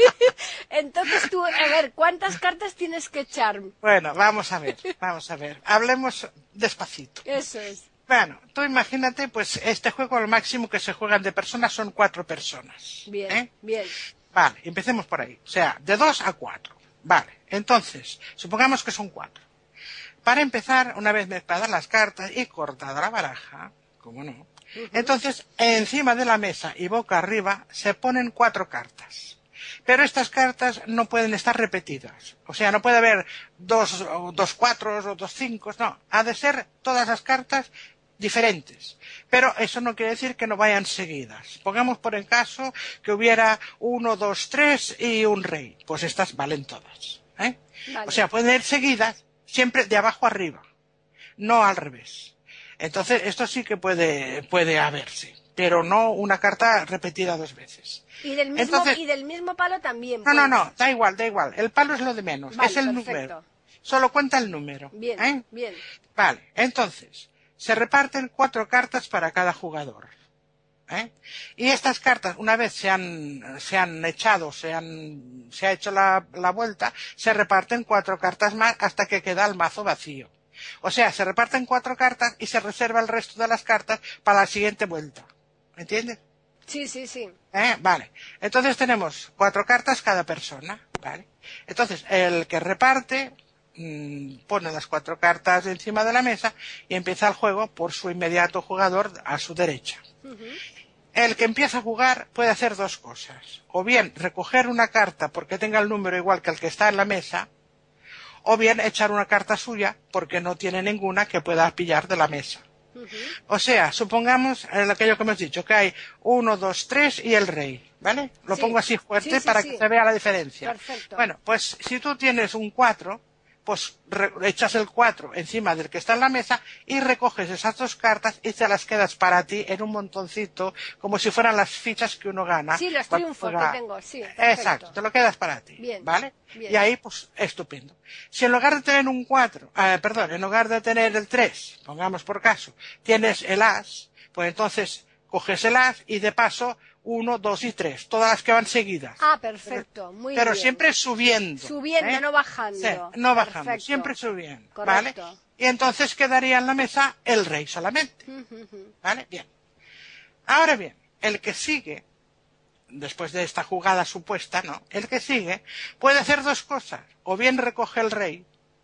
S6: Entonces tú, a ver, ¿cuántas cartas tienes que echar?
S7: Bueno, vamos a ver, vamos a ver. Hablemos despacito.
S6: Eso es.
S7: Bueno, tú imagínate, pues este juego, al máximo que se juegan de personas son cuatro personas.
S6: Bien,
S7: ¿eh?
S6: bien.
S7: Vale, empecemos por ahí. O sea, de dos a cuatro. Vale, entonces, supongamos que son cuatro. Para empezar, una vez mezcladas las cartas y cortada la baraja, ¿cómo no? Uh-huh. Entonces, encima de la mesa y boca arriba se ponen cuatro cartas. Pero estas cartas no pueden estar repetidas. O sea, no puede haber dos, dos cuatros o dos cinco, no. Ha de ser todas las cartas diferentes. Pero eso no quiere decir que no vayan seguidas. Pongamos por el caso que hubiera uno, dos, tres y un rey. Pues estas valen todas. ¿eh? Vale. O sea, pueden ir seguidas siempre de abajo arriba, no al revés. Entonces, esto sí que puede, puede haberse, pero no una carta repetida dos veces.
S6: Y del mismo,
S7: Entonces,
S6: y del mismo palo también.
S7: no,
S6: pues.
S7: no, no, da igual, da igual. El palo es lo de menos,
S6: Vale,
S7: es el
S6: perfecto.
S7: número. Solo cuenta el número.
S6: Bien,
S7: ¿eh?
S6: bien.
S7: Vale, entonces, se reparten cuatro cartas para cada jugador. ¿eh? Y estas cartas, una vez se han, se han echado, se han, se ha hecho la, la vuelta, se reparten cuatro cartas más hasta que queda el mazo vacío. O sea, se reparten cuatro cartas y se reserva el resto de las cartas para la siguiente vuelta. ¿Me entiendes?
S6: Sí, sí, sí.
S7: ¿Eh? Vale. Entonces tenemos cuatro cartas cada persona. Vale. Entonces, el que reparte mmm, pone las cuatro cartas encima de la mesa y empieza el juego por su inmediato jugador a su derecha.
S6: Uh-huh.
S7: El que empieza a jugar puede hacer dos cosas. O bien recoger una carta porque tenga el número igual que el que está en la mesa, o bien echar una carta suya porque no tiene ninguna que pueda pillar de la mesa.
S6: Uh-huh.
S7: O sea, supongamos eh, aquello que hemos dicho, que hay uno, dos, tres y el rey, ¿vale? Lo
S6: Sí.
S7: pongo así fuerte
S6: Sí, sí,
S7: para
S6: sí.
S7: que se vea la diferencia.
S6: Perfecto.
S7: Bueno, pues si tú tienes un cuatro, pues re- echas el cuatro encima del que está en la mesa y recoges esas dos cartas y te las quedas para ti en un montoncito, como si fueran las fichas que uno gana.
S6: Sí, los
S7: cuando
S6: triunfos
S7: juega.
S6: que tengo, sí. Perfecto.
S7: Exacto, te lo quedas para ti,
S6: Bien,
S7: ¿vale?
S6: bien.
S7: Y ahí, pues, estupendo. Si en lugar de tener un cuatro, eh, perdón, en lugar de tener el tres, pongamos por caso, tienes el as, pues entonces coges el as y de paso uno, dos y tres, todas las que van seguidas.
S6: Ah, perfecto, muy
S7: Pero
S6: bien.
S7: siempre subiendo.
S6: Subiendo,
S7: ¿eh?
S6: no bajando.
S7: Sí, no bajando,
S6: Perfecto.
S7: siempre subiendo.
S6: Correcto.
S7: ¿Vale? Y entonces quedaría en la mesa el rey solamente.
S6: Ujú.
S7: ¿Vale? Bien. Ahora bien, el que sigue, después de esta jugada supuesta, ¿no? El que sigue puede hacer dos cosas. O bien recoge el rey,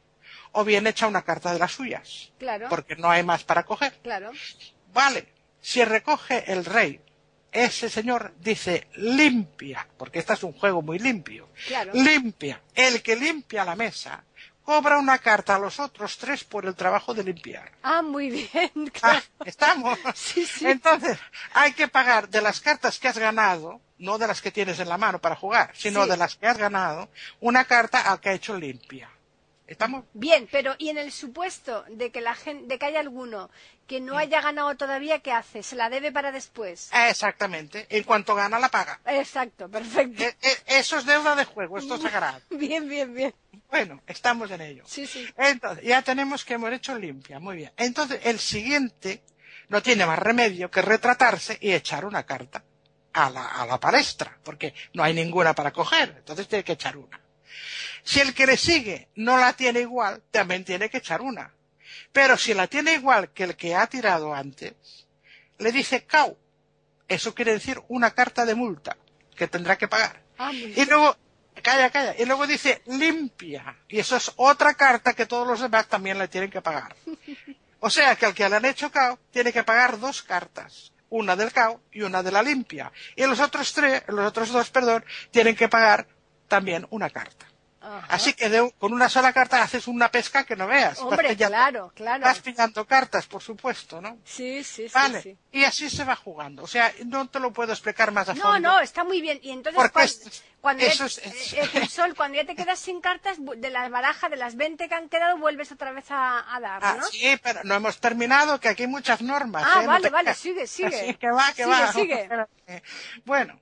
S7: o bien echa una carta de las suyas.
S6: Claro,
S7: Porque no hay más para coger.
S6: claro.
S7: Vale, si recoge el rey, ese señor dice limpia, porque este es un juego muy limpio.
S6: Claro.
S7: Limpia. El que limpia la mesa cobra una carta a los otros tres por el trabajo de limpiar.
S6: Ah, muy bien,
S7: Ah,
S6: claro.
S7: ¿estamos?
S6: Sí, sí.
S7: Entonces, hay que pagar de las cartas que has ganado, no de las que tienes en la mano para jugar, sino
S6: Sí.
S7: de las que has ganado, una carta al que ha hecho limpia. ¿Estamos?
S6: Bien, pero y en el supuesto de que la gente, de que haya alguno que no haya ganado todavía, ¿qué hace? ¿Se la debe para después?
S7: Exactamente. En cuanto gana, la paga.
S6: Exacto, perfecto.
S7: E- e- Eso es deuda de juego, esto es sagrado.
S6: Bien, bien, bien.
S7: Bueno, estamos en ello.
S6: Sí, sí.
S7: Entonces, ya tenemos que hemos hecho limpia, muy bien. Entonces, el siguiente no tiene más remedio que retratarse y echar una carta a la, a la palestra, porque no hay ninguna para coger, entonces tiene que echar una. Si el que le sigue no la tiene igual, también tiene que echar una. Pero si la tiene igual que el que ha tirado antes, le dice cau. Eso quiere decir una carta de multa que tendrá que pagar.
S6: Ah, muy
S7: Y
S6: bien.
S7: luego, calla, calla, y luego dice limpia. Y eso es otra carta que todos los demás también le tienen que pagar. O sea que al que le han hecho cao, tiene que pagar dos cartas. Una del cao y una de la limpia. Y los otros tres, los otros dos, perdón, tienen que pagar también una carta.
S6: Ajá.
S7: Así que de, con una sola carta haces una pesca que no veas. Vas
S6: Hombre,
S7: pillando-
S6: claro, claro.
S7: Vas pillando cartas, por supuesto, ¿no?
S6: Sí, sí, sí.
S7: Vale.
S6: sí.
S7: Y así se va jugando. O sea, no te lo puedo explicar más a fondo.
S6: No, no, está muy bien. Y entonces,
S7: Porque
S6: cuan-
S7: es-
S6: cuando,
S7: eso
S6: ya,
S7: es- es-
S6: eh, eh, Sol, cuando ya te quedas sin cartas, bu- de las barajas, de las veinte que han quedado, vuelves otra vez a, a dar,
S7: Ah,
S6: ¿no?
S7: sí, pero no hemos terminado, que aquí hay muchas normas.
S6: Ah,
S7: ¿eh? No
S6: vale,
S7: te
S6: vale,
S7: creas.
S6: sigue, sigue.
S7: Así que va, que
S6: Sigue,
S7: va.
S6: sigue.
S7: Espérate. Bueno,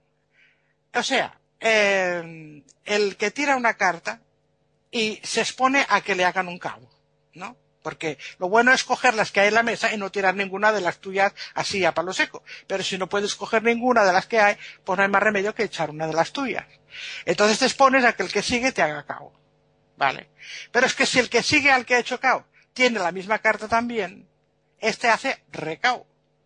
S7: o sea, eh, el que tira una carta y se expone a que le hagan un cabo, ¿no? Porque lo bueno es coger las que hay en la mesa y no tirar ninguna de las tuyas así a palo seco. Pero si no puedes coger ninguna de las que hay, pues no hay más remedio que echar una de las tuyas. Entonces te expones a que el que sigue te haga cabo. ¿Vale? Pero es que si el que sigue al que ha hecho cao tiene la misma carta también, este hace recao.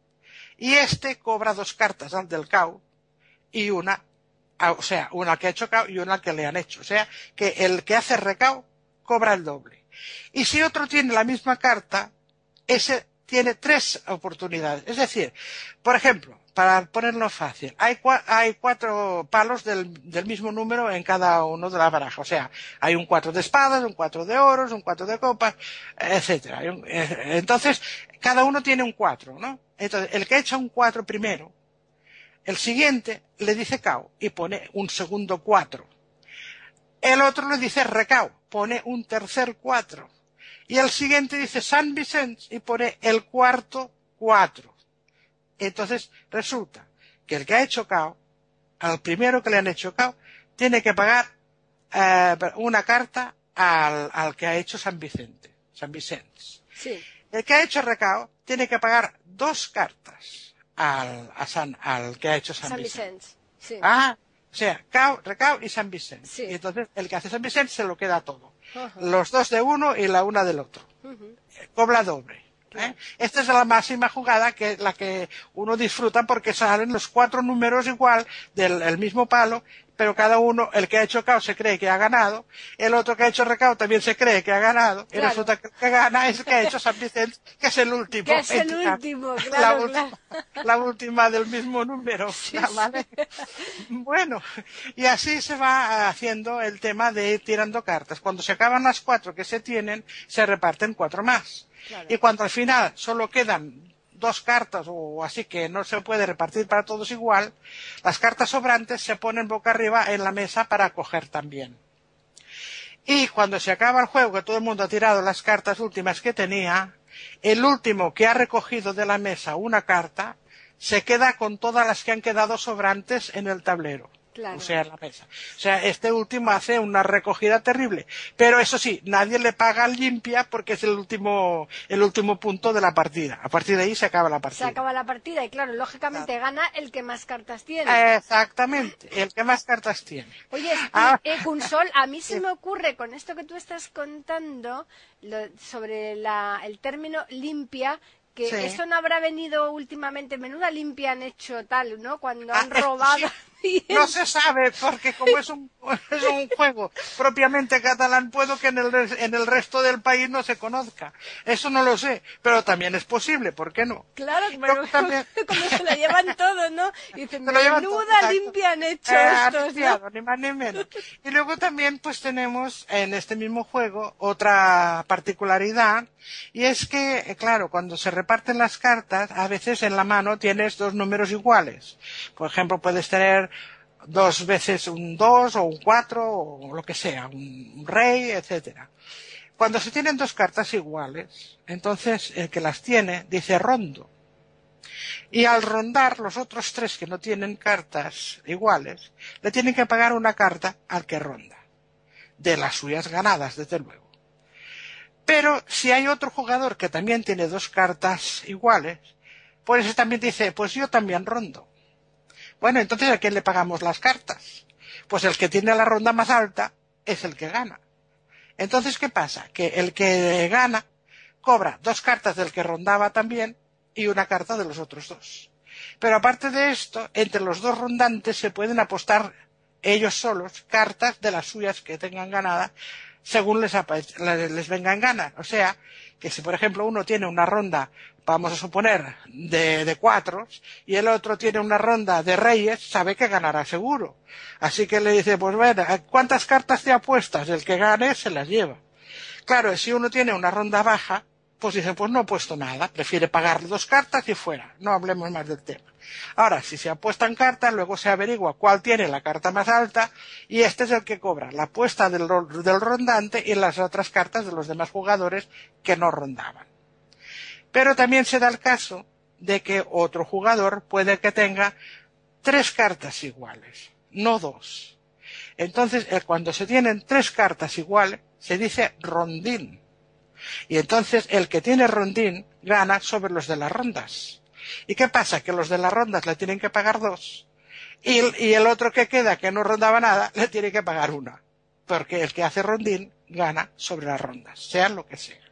S7: Y este cobra dos cartas al del cao y una, o sea, una que ha hecho cao y una que le han hecho. O sea, que el que hace recao cobra el doble. Y si otro tiene la misma carta, ese tiene tres oportunidades. Es decir, por ejemplo, para ponerlo fácil, hay, cua hay cuatro palos del, del mismo número en cada uno de las barajas. O sea, hay un cuatro de espadas, un cuatro de oros, un cuatro de copas, etcétera. Entonces, cada uno tiene un cuatro, ¿no? Entonces, el que echa un cuatro primero, el siguiente le dice cao y pone un segundo cuatro. El otro le dice recao, pone un tercer cuatro. y el siguiente dice San Vicente y pone el cuarto cuatro. Entonces resulta que el que ha hecho cao, al primero que le han hecho cao, tiene que pagar eh, una carta al, al que ha hecho San Vicente, San Vicente.
S6: Sí.
S7: El que ha hecho recao tiene que pagar dos cartas al, a San, al que ha hecho San,
S6: San
S7: Vicente.
S6: Vicente. Sí.
S7: Ah, o sea, cao, recao y San Vicente.
S6: Sí.
S7: Y entonces el que hace San Vicente se lo queda todo.
S6: Uh-huh.
S7: Los dos de uno y la una del otro.
S6: Uh-huh.
S7: Cobra doble. ¿eh? Esta es la máxima jugada, que la que uno disfruta porque salen los cuatro números igual del el mismo palo, pero cada uno, el que ha hecho cao se cree que ha ganado, el otro que ha hecho recao también se cree que ha ganado,
S6: Claro.
S7: y resulta que el que gana es el que ha hecho San Vicente, que es el último.
S6: Que es el
S7: Entidad.
S6: último,
S7: la,
S6: claro,
S7: última,
S6: claro.
S7: la última del mismo número.
S6: Sí,
S7: ¿vale? Bueno, y así se va haciendo el tema de ir tirando cartas. Cuando se acaban las cuatro que se tienen, se reparten cuatro más.
S6: Claro.
S7: Y cuando al final solo quedan dos cartas o así que no se puede repartir para todos igual, las cartas sobrantes se ponen boca arriba en la mesa para coger también. Y cuando se acaba el juego, que todo el mundo ha tirado las cartas últimas que tenía, el último que ha recogido de la mesa una carta se queda con todas las que han quedado sobrantes en el tablero.
S6: Claro.
S7: O sea, en la mesa. O sea, este último hace una recogida terrible. Pero eso sí, nadie le paga al limpia porque es el último, el último punto de la partida. A partir de ahí se acaba la
S6: Se
S7: partida.
S6: acaba la partida y claro, lógicamente gana el que más cartas tiene.
S7: Exactamente, el que más cartas tiene.
S6: Oye,
S7: Ah.
S6: eh, Kunsol, a mí se me ocurre con esto que tú estás contando lo- sobre la, el término limpia, que
S7: Sí.
S6: eso no habrá venido últimamente, menuda limpia han hecho tal, ¿no? Cuando han
S7: Ah,
S6: robado.
S7: No se sabe, porque como es un, es un juego propiamente catalán, puedo que en el, res- en el resto del país no se conozca. Eso no lo sé, pero también es posible, ¿por qué no?
S6: Claro, pero
S7: Yo también-
S6: como se la llevan todo, ¿no? Y dicen,
S7: Se lo llevan todo,
S6: menuda
S7: exacto.
S6: limpia han hecho
S7: Eh,
S6: estos, ¿no?
S7: limpiado, ni más ni menos. Y luego también pues tenemos en este mismo juego otra particularidad, y es que, eh, claro, cuando se reparten las cartas, a veces en la mano tienes dos números iguales. Por ejemplo, puedes tener dos veces un dos o un cuatro o lo que sea, un rey, etcétera. Cuando se tienen dos cartas iguales, entonces el que las tiene dice rondo. Y al rondar, los otros tres que no tienen cartas iguales, le tienen que pagar una carta al que ronda. De las suyas ganadas, desde luego. Pero si hay otro jugador que también tiene dos cartas iguales, pues ese también dice, pues yo también rondo. Bueno, entonces ¿a quién le pagamos las cartas? Pues el que tiene la ronda más alta es el que gana. Entonces, ¿qué pasa? Que el que gana cobra dos cartas del que rondaba también y una carta de los otros dos. Pero aparte de esto, entre los dos rondantes se pueden apostar ellos solos cartas de las suyas que tengan ganada según les, les vengan ganas. O sea, que si por ejemplo uno tiene una ronda, vamos a suponer, de, de cuatros, y el otro tiene una ronda de reyes, sabe que ganará seguro. Así que le dice, pues bueno, ¿cuántas cartas te apuestas? El que gane se las lleva. Claro, si uno tiene una ronda baja, pues dice, pues no he puesto nada, prefiere pagarle dos cartas y fuera, no hablemos más del tema. Ahora, si se apuestan cartas, luego se averigua cuál tiene la carta más alta, y este es el que cobra la apuesta del, del rondante y las otras cartas de los demás jugadores que no rondaban. Pero también se da el caso de que otro jugador puede que tenga tres cartas iguales, no dos. Entonces, cuando se tienen tres cartas iguales, se dice rondín. Y entonces el que tiene rondín gana sobre los de las rondas. ¿Y qué pasa? Que los de las rondas le tienen que pagar dos. Y, y el otro que queda, que no rondaba nada, le tiene que pagar una. Porque el que hace rondín gana sobre las rondas, sea lo que sea.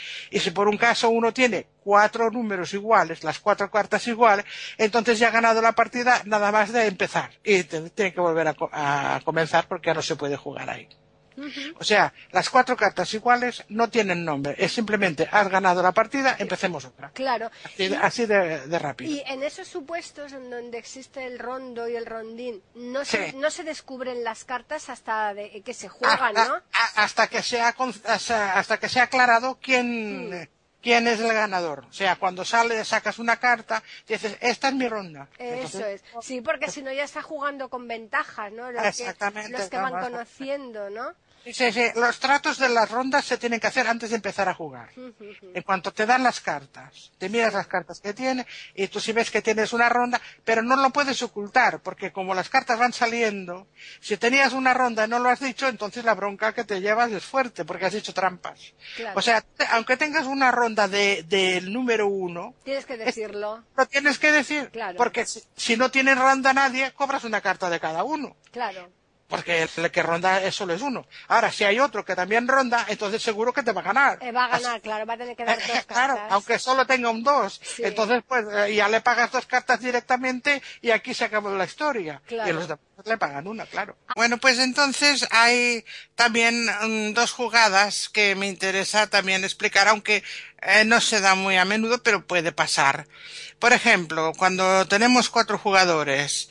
S7: Y si por un caso uno tiene cuatro números iguales, las cuatro cartas iguales, entonces ya ha ganado la partida nada más de empezar. Y tiene que volver a, a comenzar porque ya no se puede jugar ahí. Uh-huh. O sea, las cuatro cartas iguales no tienen nombre, es simplemente has ganado la partida, empecemos otra.
S6: Claro.
S7: Así, y, así de, de rápido.
S6: Y en esos supuestos en donde existe el rondo y el rondín, no se, sí. no se descubren las cartas hasta de, que se juegan,
S7: hasta,
S6: ¿no?
S7: A, hasta que sea hasta, hasta que sea aclarado quién mm. quién es el ganador. O sea, cuando sale sacas una carta, dices, esta es mi ronda.
S6: Eso Entonces, es. Sí, porque si no ya está jugando con ventajas, ¿no? Los
S7: exactamente.
S6: Que, los que van conociendo, ¿no?
S7: Sí, sí, los tratos de las rondas se tienen que hacer antes de empezar a jugar. En cuanto te dan las cartas, te miras las cartas que tiene y tú si ves que tienes una ronda, pero no lo puedes ocultar, porque como las cartas van saliendo, si tenías una ronda y no lo has dicho, entonces la bronca que te llevas es fuerte, porque has hecho trampas.
S6: Claro.
S7: O sea, te- aunque tengas una ronda de, del número uno,
S6: Tienes que decirlo.
S7: lo tienes que decir,
S6: Claro.
S7: porque si, si no tienes ronda nadie, cobras una carta de cada uno.
S6: Claro.
S7: Porque el que ronda es solo es uno. Ahora, si hay otro que también ronda, entonces seguro que te va a ganar.
S6: Eh, va a ganar, claro, va a tener que dar dos cartas.
S7: Claro, aunque solo tenga un dos.
S6: Sí.
S7: Entonces, pues eh, ya le pagas dos cartas directamente y aquí se acabó la historia.
S6: Claro.
S7: Y los demás le pagan una, claro. Bueno, pues entonces hay también mm, dos jugadas que me interesa también explicar, aunque eh, no se da muy a menudo, pero puede pasar. Por ejemplo, cuando tenemos cuatro jugadores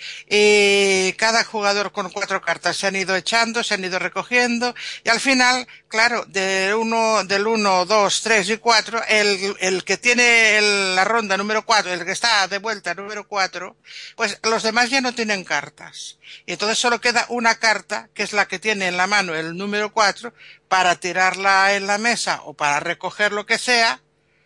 S7: y cada jugador con cuatro cartas se han ido echando, se han ido recogiendo y al final, claro, de uno, del uno, dos, tres y cuatro, el, el que tiene el- la ronda número cuatro, el que está de vuelta número cuatro, pues los demás ya no tienen cartas. Y entonces solo queda una carta, que es la que tiene en la mano el número cuatro, para tirarla en la mesa o para recoger lo que sea.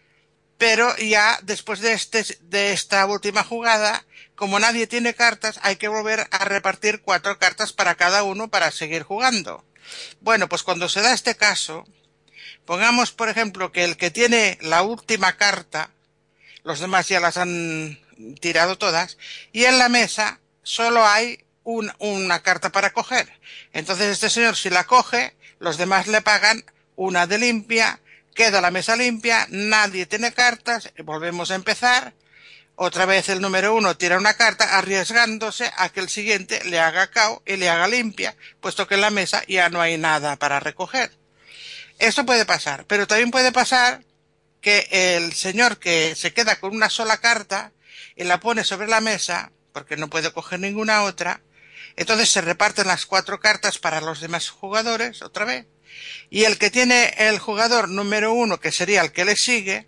S7: Pero ya después de este, de esta última jugada, como nadie tiene cartas, hay que volver a repartir cuatro cartas para cada uno para seguir jugando. Bueno, pues cuando se da este caso, pongamos por ejemplo que el que tiene la última carta, los demás ya las han tirado todas, y en la mesa solo hay un- una carta para coger. Entonces este señor si la coge, los demás le pagan una de limpia, queda la mesa limpia, nadie tiene cartas, volvemos a empezar, otra vez el número uno tira una carta arriesgándose a que el siguiente le haga cao y le haga limpia, puesto que en la mesa ya no hay nada para recoger. Esto puede pasar, pero también puede pasar que el señor que se queda con una sola carta y la pone sobre la mesa, porque no puede coger ninguna otra, entonces se reparten las cuatro cartas para los demás jugadores, otra vez, y el que tiene el jugador número uno, que sería el que le sigue,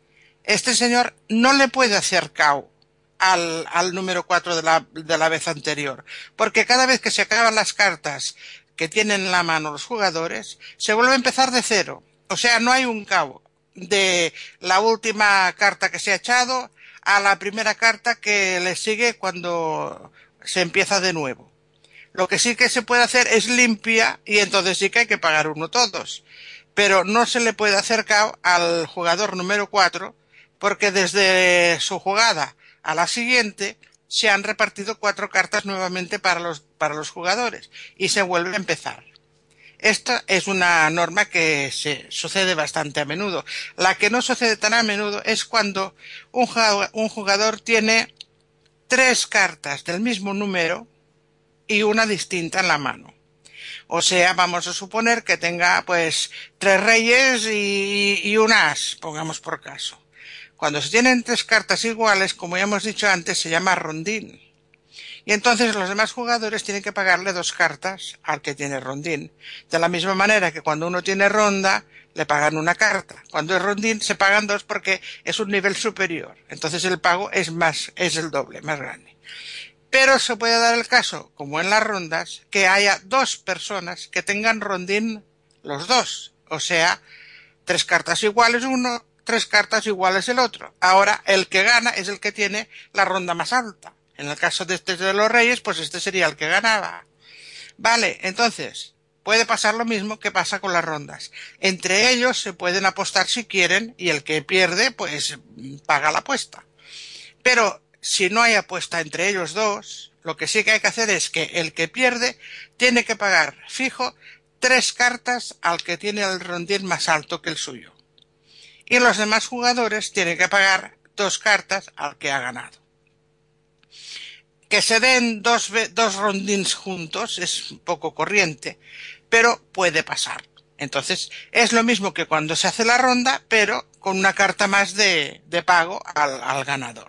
S7: este señor no le puede hacer cao al, al número cuatro de la, de la vez anterior, porque cada vez que se acaban las cartas que tienen en la mano los jugadores, se vuelve a empezar de cero. O sea, no hay un cao de la última carta que se ha echado a la primera carta que le sigue cuando se empieza de nuevo. Lo que sí que se puede hacer es limpia y entonces sí que hay que pagar uno todos. Pero no se le puede hacer cao al jugador número cuatro porque desde su jugada a la siguiente se han repartido cuatro cartas nuevamente para los, para los jugadores y se vuelve a empezar. Esta es una norma que se sucede bastante a menudo. La que no sucede tan a menudo es cuando un jugador, un jugador tiene tres cartas del mismo número y una distinta en la mano. O sea, vamos a suponer que tenga pues tres reyes y, y un as, pongamos por caso. Cuando se tienen tres cartas iguales, como ya hemos dicho antes, se llama rondín. Y entonces los demás jugadores tienen que pagarle dos cartas al que tiene rondín. De la misma manera que cuando uno tiene ronda, le pagan una carta. Cuando es rondín, se pagan dos porque es un nivel superior. Entonces el pago es más, es el doble, más grande. Pero se puede dar el caso, como en las rondas, que haya dos personas que tengan rondín los dos. O sea, tres cartas iguales uno, tres cartas iguales el otro. Ahora, el que gana es el que tiene la ronda más alta. En el caso de este de los reyes, pues este sería el que ganaba. Vale, entonces, puede pasar lo mismo que pasa con las rondas. Entre ellos se pueden apostar si quieren y el que pierde, pues paga la apuesta. Pero si no hay apuesta entre ellos dos, lo que sí que hay que hacer es que el que pierde tiene que pagar fijo tres cartas al que tiene el rondín más alto que el suyo. Y los demás jugadores tienen que pagar dos cartas al que ha ganado. Que se den dos, dos rondins juntos es un poco corriente, pero puede pasar. Entonces, es lo mismo que cuando se hace la ronda, pero con una carta más de, de pago al, al ganador.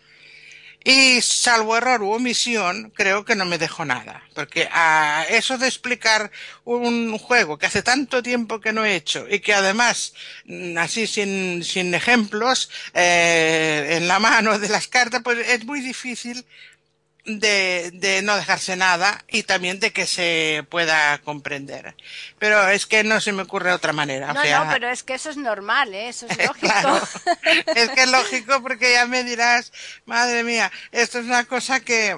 S7: Y salvo error u omisión, creo que no me dejo nada. Porque a eso de explicar un juego que hace tanto tiempo que no he hecho y que además, así sin, sin ejemplos, eh, en la mano de las cartas, pues es muy difícil de, de no dejarse nada y también de que se pueda comprender. Pero es que no se me ocurre otra manera.
S6: No,
S7: o sea,
S6: no, pero es que eso es normal, ¿eh? Eso es lógico.
S7: Claro, es que es lógico porque ya me dirás, madre mía, esto es una cosa que,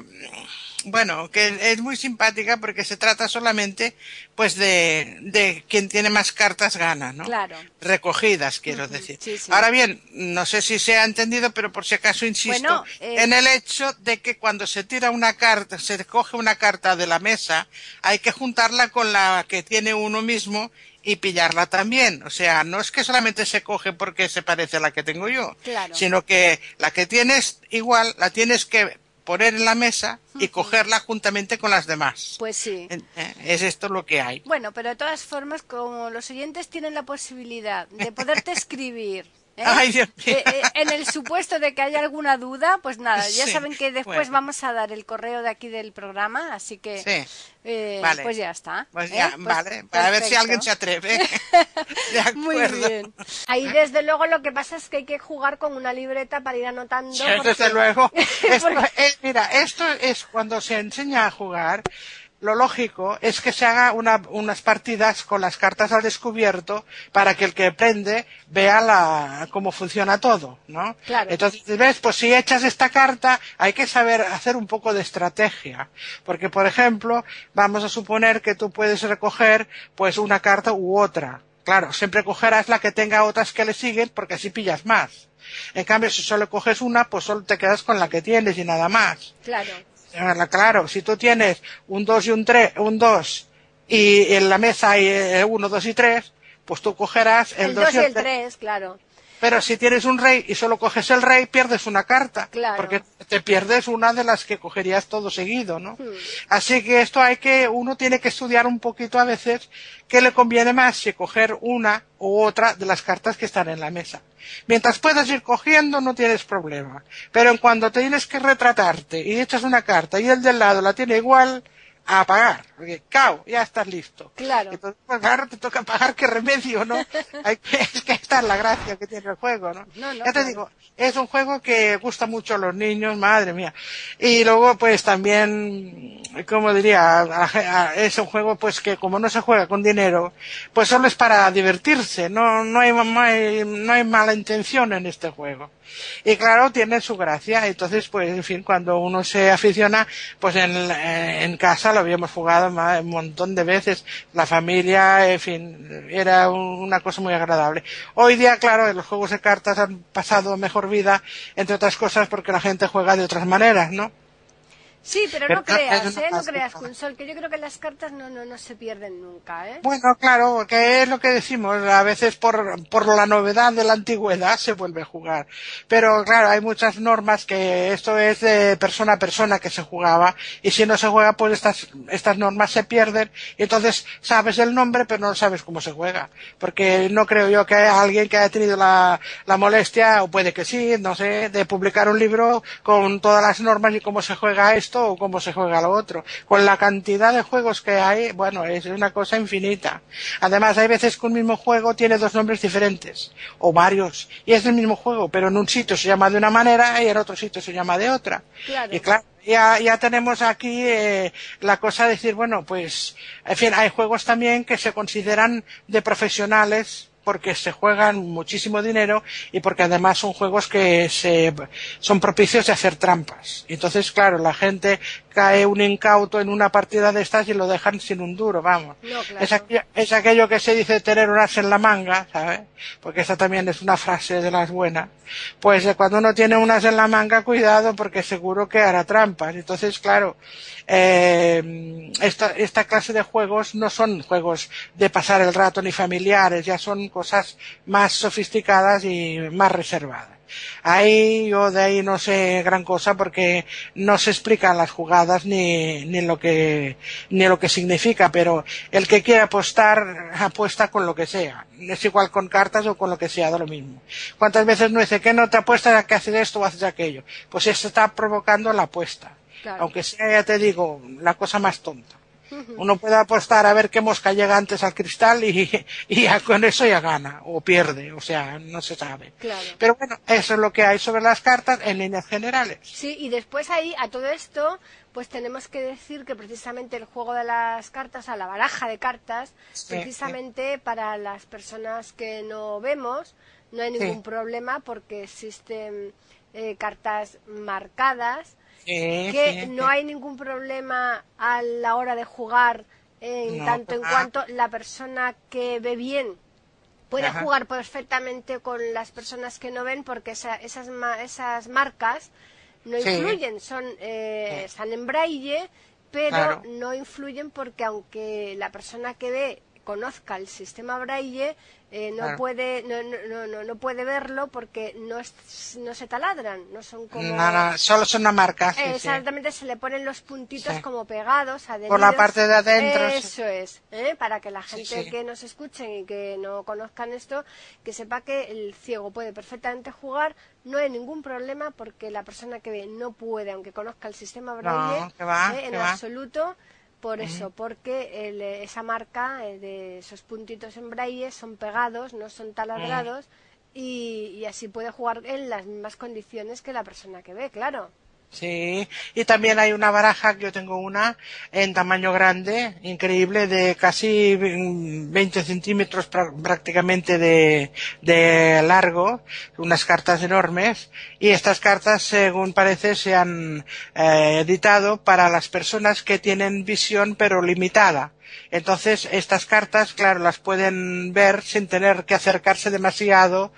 S7: bueno, que es muy simpática porque se trata solamente, pues, de, de quien tiene más cartas gana, ¿no?
S6: Claro.
S7: Recogidas, quiero
S6: Uh-huh.
S7: decir.
S6: Sí, sí.
S7: Ahora bien, no sé si se ha entendido, pero por si acaso insisto
S6: Bueno, eh...
S7: en el hecho de que cuando se tira una carta, se coge una carta de la mesa, hay que juntarla con la que tiene uno mismo y pillarla también. O sea, no es que solamente se coge porque se parece a la que tengo yo,
S6: claro.
S7: sino que la que tienes igual la tienes que poner en la mesa y uh-huh. cogerla juntamente con las demás.
S6: Pues sí.
S7: ¿Eh? Es esto lo que hay.
S6: Bueno, pero de todas formas, como los oyentes tienen la posibilidad de poderte escribir, ¿eh?
S7: Ay, Dios mío.
S6: Eh, eh, en el supuesto de que haya alguna duda, pues nada, ya
S7: sí,
S6: saben que después
S7: bueno.
S6: vamos a dar el correo de aquí del programa, así que
S7: sí.
S6: eh,
S7: vale.
S6: pues ya está.
S7: Pues
S6: ¿eh?
S7: ya,
S6: pues,
S7: vale,
S6: perfecto.
S7: para ver si alguien se atreve. De acuerdo.
S6: Muy bien. Ahí desde luego lo que pasa es que hay que jugar con una libreta para ir anotando.
S7: Sí,
S6: porque...
S7: desde luego. Esto, es, mira, esto es cuando se enseña a jugar. Lo lógico es que se haga una, unas partidas con las cartas al descubierto para que el que aprende vea la, cómo funciona todo, ¿no?
S6: Claro.
S7: Entonces, ves, pues si echas esta carta, hay que saber hacer un poco de estrategia. Porque, por ejemplo, vamos a suponer que tú puedes recoger, pues, una carta u otra. Claro, siempre cogerás la que tenga otras que le siguen porque así pillas más. En cambio, si solo coges una, pues solo te quedas con la que tienes y nada más.
S6: Claro.
S7: Claro, si tú tienes un dos y un tres, un dos y en la mesa hay uno, dos y tres, pues tú cogerás el,
S6: el
S7: dos y el
S6: tres, claro.
S7: Pero si tienes un rey y solo coges el rey, pierdes una carta.
S6: Claro.
S7: Porque te pierdes una de las que cogerías todo seguido, ¿no?
S6: Hmm.
S7: Así que esto hay que, uno tiene que estudiar un poquito a veces qué le conviene más, si coger una u otra de las cartas que están en la mesa. Mientras puedas ir cogiendo, no tienes problema. Pero en cuando tienes que retratarte y echas una carta y el del lado la tiene igual, a pagar, porque cao, ya estás listo.
S6: Claro.
S7: Entonces, pues claro, te toca pagar, qué remedio, ¿no? Hay que, es que esta es la gracia que tiene el juego, ¿no?
S6: No, no,
S7: ya te
S6: claro.
S7: digo, es un juego que gusta mucho a los niños, madre mía. Y luego, pues también, como diría, a, a, es un juego pues que como no se juega con dinero, pues solo es para divertirse, no, no hay, no hay, no hay mala intención en este juego. Y claro, tiene su gracia, entonces pues en fin, cuando uno se aficiona, pues en, en casa lo habíamos jugado un montón de veces, la familia, en fin, era una cosa muy agradable. Hoy día, claro, los juegos de cartas han pasado mejor vida, entre otras cosas porque la gente juega de otras maneras, ¿no?
S6: Sí, pero,
S7: pero
S6: no creas,
S7: no,
S6: ¿eh? No creas, Consol, que yo creo que las cartas no, no, no se pierden nunca, ¿eh?
S7: Bueno, claro, porque es lo que decimos, a veces por, por la novedad de la antigüedad se vuelve a jugar. Pero claro, hay muchas normas que esto es de persona a persona que se jugaba, y si no se juega, pues estas, estas normas se pierden, y entonces sabes el nombre, pero no sabes cómo se juega. Porque no creo yo que haya alguien que haya tenido la, la molestia, o puede que sí, no sé, de publicar un libro con todas las normas y cómo se juega esto, o cómo se juega lo otro. Con la cantidad de juegos que hay, bueno, es una cosa infinita. Además, hay veces que un mismo juego tiene dos nombres diferentes, o varios, y es el mismo juego, pero en un sitio se llama de una manera y en otro sitio se llama de otra.
S6: Claro.
S7: Y claro, ya, ya tenemos aquí eh, la cosa de decir, bueno, pues, en fin, hay juegos también que se consideran de profesionales, porque se juegan muchísimo dinero y porque además son juegos que se, son propicios de hacer trampas. Entonces, claro, la gente cae un incauto en una partida de estas y lo dejan sin un duro, vamos.
S6: No, claro.
S7: es, aquello, es aquello que se dice tener un as en la manga, ¿sabes? Porque esta también es una frase de las buenas. Pues eh, cuando uno tiene un as en la manga, cuidado, porque seguro que hará trampas. Entonces, claro, eh, esta, esta clase de juegos no son juegos de pasar el rato ni familiares, ya son cosas más sofisticadas y más reservadas. Ahí yo de ahí no sé gran cosa porque no se explican las jugadas ni, ni lo que ni lo que significa, pero el que quiere apostar apuesta con lo que sea, es igual con cartas o con lo que sea, da lo mismo. ¿Cuántas veces no dice que no te apuestas a que haces esto o haces aquello? Pues eso está provocando la apuesta,
S6: claro.
S7: Aunque sea, ya te digo, la cosa más tonta. Uno puede apostar a ver qué mosca llega antes al cristal y, y ya con eso ya gana o pierde, o sea, no se sabe.
S6: Claro.
S7: Pero bueno, eso es lo que hay sobre las cartas en líneas generales.
S6: Sí, y después ahí, a todo esto, pues tenemos que decir que precisamente el juego de las cartas, a la baraja de cartas,
S7: Sí,
S6: precisamente sí. para las personas que no vemos, no hay ningún
S7: Sí.
S6: problema porque existen eh, cartas marcadas,
S7: Sí,
S6: que
S7: sí,
S6: no
S7: sí.
S6: hay ningún problema a la hora de jugar, en
S7: No,
S6: tanto en
S7: ah.
S6: cuanto la persona que ve bien puede
S7: Ajá.
S6: jugar perfectamente con las personas que no ven, porque esa- esas, ma- esas marcas no
S7: Sí.
S6: influyen, son eh, están en braille, pero
S7: Claro.
S6: no influyen porque aunque la persona que ve conozca el sistema braille, eh, no
S7: Claro.
S6: puede no, no, no, no, no puede verlo porque no, es- no se taladran, no son como...
S7: No, no, solo son una marca. Sí,
S6: Eh,
S7: sí.
S6: Exactamente, se le ponen los puntitos
S7: Sí.
S6: como pegados, adheridos.
S7: Por la parte de adentro, sí.
S6: Eso es, ¿eh? Para que la
S7: Sí,
S6: gente
S7: sí.
S6: que nos escuchen y que no conozcan esto, que sepa que el ciego puede perfectamente jugar, no hay ningún problema porque la persona que ve no puede, aunque conozca el sistema braille,
S7: No, que va,
S6: ¿eh? en
S7: que va.
S6: absoluto. Por eso, porque el, eh, esa marca eh, de esos puntitos en braille son pegados, no son taladrados, y, y así puede jugar en las mismas condiciones que la persona que ve, claro.
S7: Sí, y también hay una baraja, que yo tengo una en tamaño grande, increíble, de casi mm, veinte centímetros prá- prácticamente de, de largo, unas cartas enormes, y estas cartas, según parece, se han eh, editado para las personas que tienen visión pero limitada. Entonces, estas cartas, claro, las pueden ver sin tener que acercarse demasiado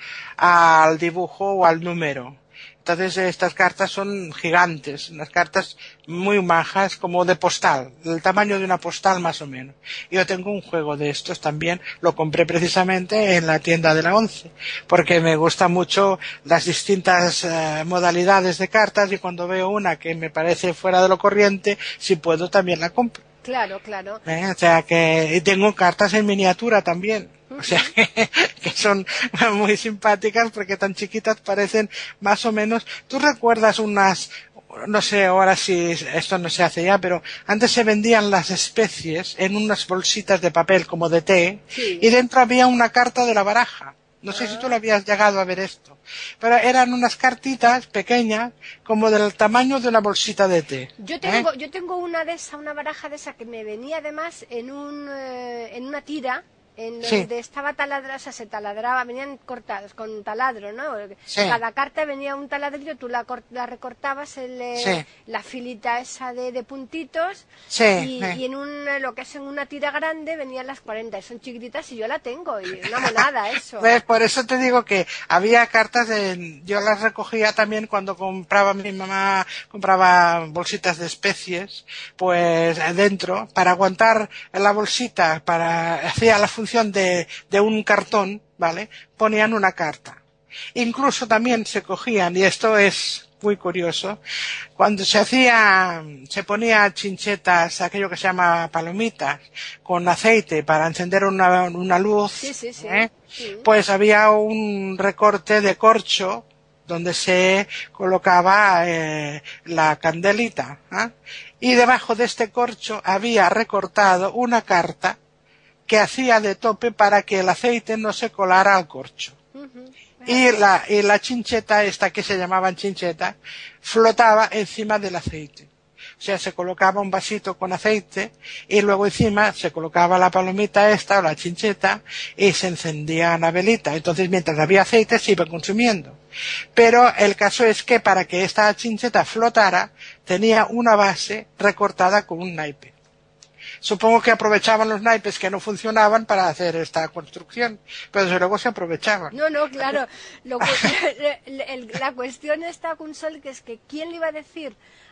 S7: al dibujo o al número. Entonces estas cartas son gigantes, unas cartas muy majas, como de postal, del tamaño de una postal más o menos. Yo tengo un juego de estos también, lo compré precisamente en la tienda de la Once, porque me gustan mucho las distintas eh, modalidades de cartas y cuando veo una que me parece fuera de lo corriente, si puedo también la compro.
S6: Claro, claro.
S7: ¿Eh? O sea que y tengo cartas en miniatura también. O sea que, que son muy simpáticas porque tan chiquitas parecen más o menos. ¿Tú recuerdas unas, no sé ahora si esto no se hace ya, pero antes se vendían las especies en unas bolsitas de papel como de té
S6: Sí.
S7: y dentro había una carta de la baraja? No sé si tú lo habías llegado a ver esto, pero eran unas cartitas pequeñas como del tamaño de una bolsita de té.
S6: Yo
S7: ¿eh?
S6: tengo, yo tengo una de esa, una baraja de esa que me venía además en un, eh, en una tira, en
S7: Sí.
S6: donde estaba taladrada, o sea, se taladraba, venían cortados con taladro, ¿no?
S7: Sí.
S6: Cada carta venía un taladrillo, tú la, cor- la recortabas el, eh,
S7: Sí.
S6: la filita esa de, de puntitos,
S7: Sí,
S6: y,
S7: eh.
S6: y en un, eh, lo que es en una tira grande venían las cuarenta, y son chiquititas y yo la tengo, y una monada eso.
S7: ¿Ves? Por eso te digo que había cartas de, yo las recogía también cuando compraba, mi mamá compraba bolsitas de especies, pues dentro, para aguantar la bolsita, para, hacía la función de, de un cartón, ¿vale? Ponían una carta. Incluso también se cogían, y esto es muy curioso, cuando se hacía, se ponía chinchetas, aquello que se llama palomitas, con aceite para encender una, una luz,
S6: Sí, sí, sí.
S7: ¿eh?
S6: Sí.
S7: Pues había un recorte de corcho donde se colocaba eh, la candelita, ¿eh? Y debajo de este corcho había recortado una carta que hacía de tope para que el aceite no se colara al corcho.
S6: Ujú.
S7: Y la, y la chincheta, esta que se llamaban chincheta, flotaba encima del aceite. O sea, se colocaba un vasito con aceite y luego encima se colocaba la palomita esta o la chincheta y se encendía una velita. Entonces, mientras había aceite, se iba consumiendo. Pero el caso es que para que esta chincheta flotara, tenía una base recortada con un naipe. Supongo que aprovechaban los naipes que no funcionaban para hacer esta construcción, pero desde luego se aprovechaban.
S6: No, no, claro. Lo, cu- el- el- la cuestión está, Consol, que es que ¿quién le iba a decir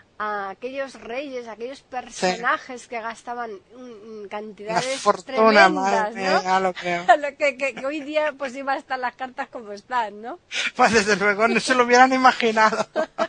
S6: a aquellos reyes, a aquellos personajes que gastaban mm, mm, cantidades
S7: Una fortuna,
S6: tremendas,
S7: madre
S6: ¿no?
S7: mía, lo creo.
S6: A lo que, que- que hoy día pues iba a estar las cartas como están, ¿no?
S7: Pues desde luego no se lo hubieran imaginado.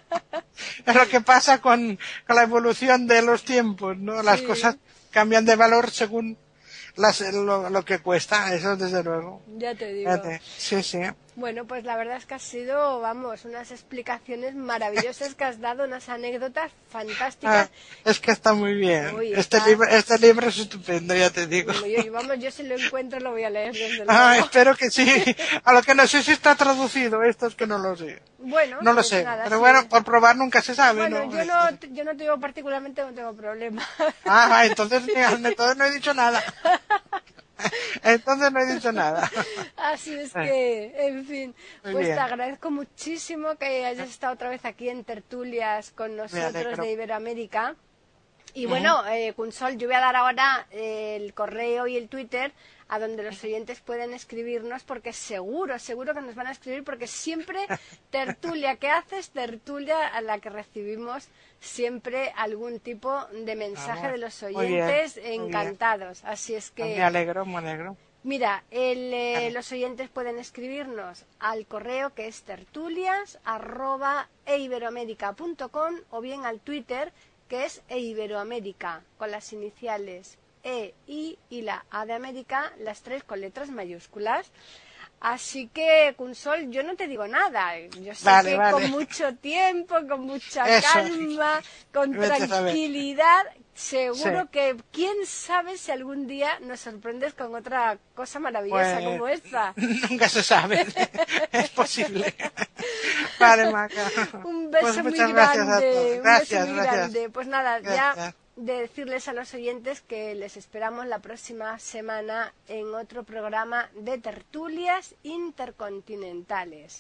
S7: Es lo que pasa con, con la evolución de los tiempos, ¿no? Las
S6: Sí.
S7: cosas cambian de valor según las, lo, lo que cuesta, eso desde luego.
S6: Ya te digo.
S7: Fíjate. Sí, sí.
S6: Bueno, pues la verdad es que ha sido, vamos, unas explicaciones maravillosas que has dado, unas anécdotas fantásticas.
S7: Ah, es que está muy bien.
S6: Uy,
S7: este,
S6: está...
S7: libro, este libro es estupendo, ya te digo.
S6: Yo, yo, vamos, yo si lo encuentro lo voy a leer desde luego.
S7: Ah, espero que sí. A lo que no sé si está traducido, esto es que no lo sé.
S6: Bueno,
S7: no lo
S6: pues
S7: sé,
S6: nada,
S7: pero
S6: sí.
S7: bueno, por probar nunca se sabe,
S6: bueno,
S7: ¿no?
S6: yo no, yo no tengo particularmente, no tengo problema.
S7: Ah, entonces, entonces no he dicho nada. Entonces no he dicho nada.
S6: Así es que, en fin,
S7: Muy
S6: pues
S7: bien.
S6: te agradezco muchísimo que hayas estado otra vez aquí en Tertulias con nosotros
S7: alegro.
S6: de Iberoamérica. Y bueno, eh, Consol, yo voy a dar ahora eh, el correo y el Twitter a donde los oyentes pueden escribirnos, porque seguro, seguro que nos van a escribir, porque siempre tertulia que haces, tertulia a la que recibimos siempre algún tipo de mensaje
S7: Vamos.
S6: de los
S7: Muy
S6: oyentes
S7: bien, muy
S6: encantados. Así es que...
S7: Me alegro, me alegro.
S6: Mira, el, eh,
S7: Vale.
S6: los oyentes pueden escribirnos al correo que es tertulias arroba eiberoamerica punto com o bien al Twitter que es eiberoamérica con las iniciales E, I y la A de América, las tres con letras mayúsculas. Así que, Consol, yo no te digo nada. Yo sé
S7: Vale,
S6: que
S7: vale.
S6: con mucho tiempo, con mucha
S7: Eso.
S6: calma, con
S7: Vete a saber.
S6: tranquilidad, seguro
S7: Sí.
S6: que quién sabe si algún día nos sorprendes con otra cosa maravillosa
S7: Pues,
S6: como esta.
S7: Nunca se sabe. Es posible. Vale, Maca.
S6: Un beso
S7: Pues
S6: muy
S7: muchas gracias a
S6: grande.
S7: todos.
S6: Un
S7: Gracias,
S6: beso muy
S7: gracias.
S6: grande. Pues nada,
S7: Gracias.
S6: ya de decirles a los oyentes que les esperamos la próxima semana en otro programa de tertulias intercontinentales.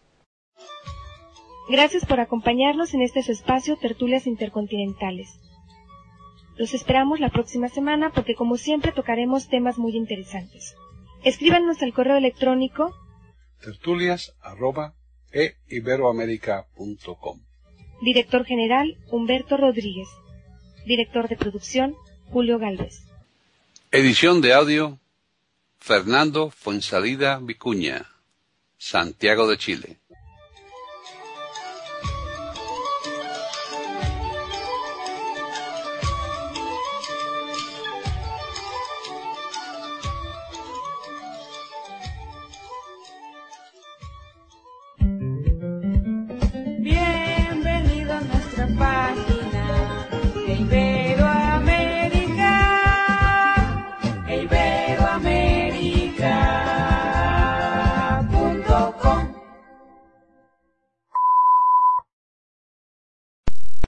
S8: Gracias por acompañarnos en este su espacio Tertulias Intercontinentales. Los esperamos la próxima semana porque como siempre tocaremos temas muy interesantes. Escríbanos al correo electrónico
S1: tertulias arroba eiberoamerica punto com.
S8: Director General Humberto Rodríguez. Director de Producción Julio Galvez.
S1: Edición de audio Fernando Fuensalida Vicuña, Santiago de Chile.
S9: Bienvenido a nuestra página de Iberoamérica.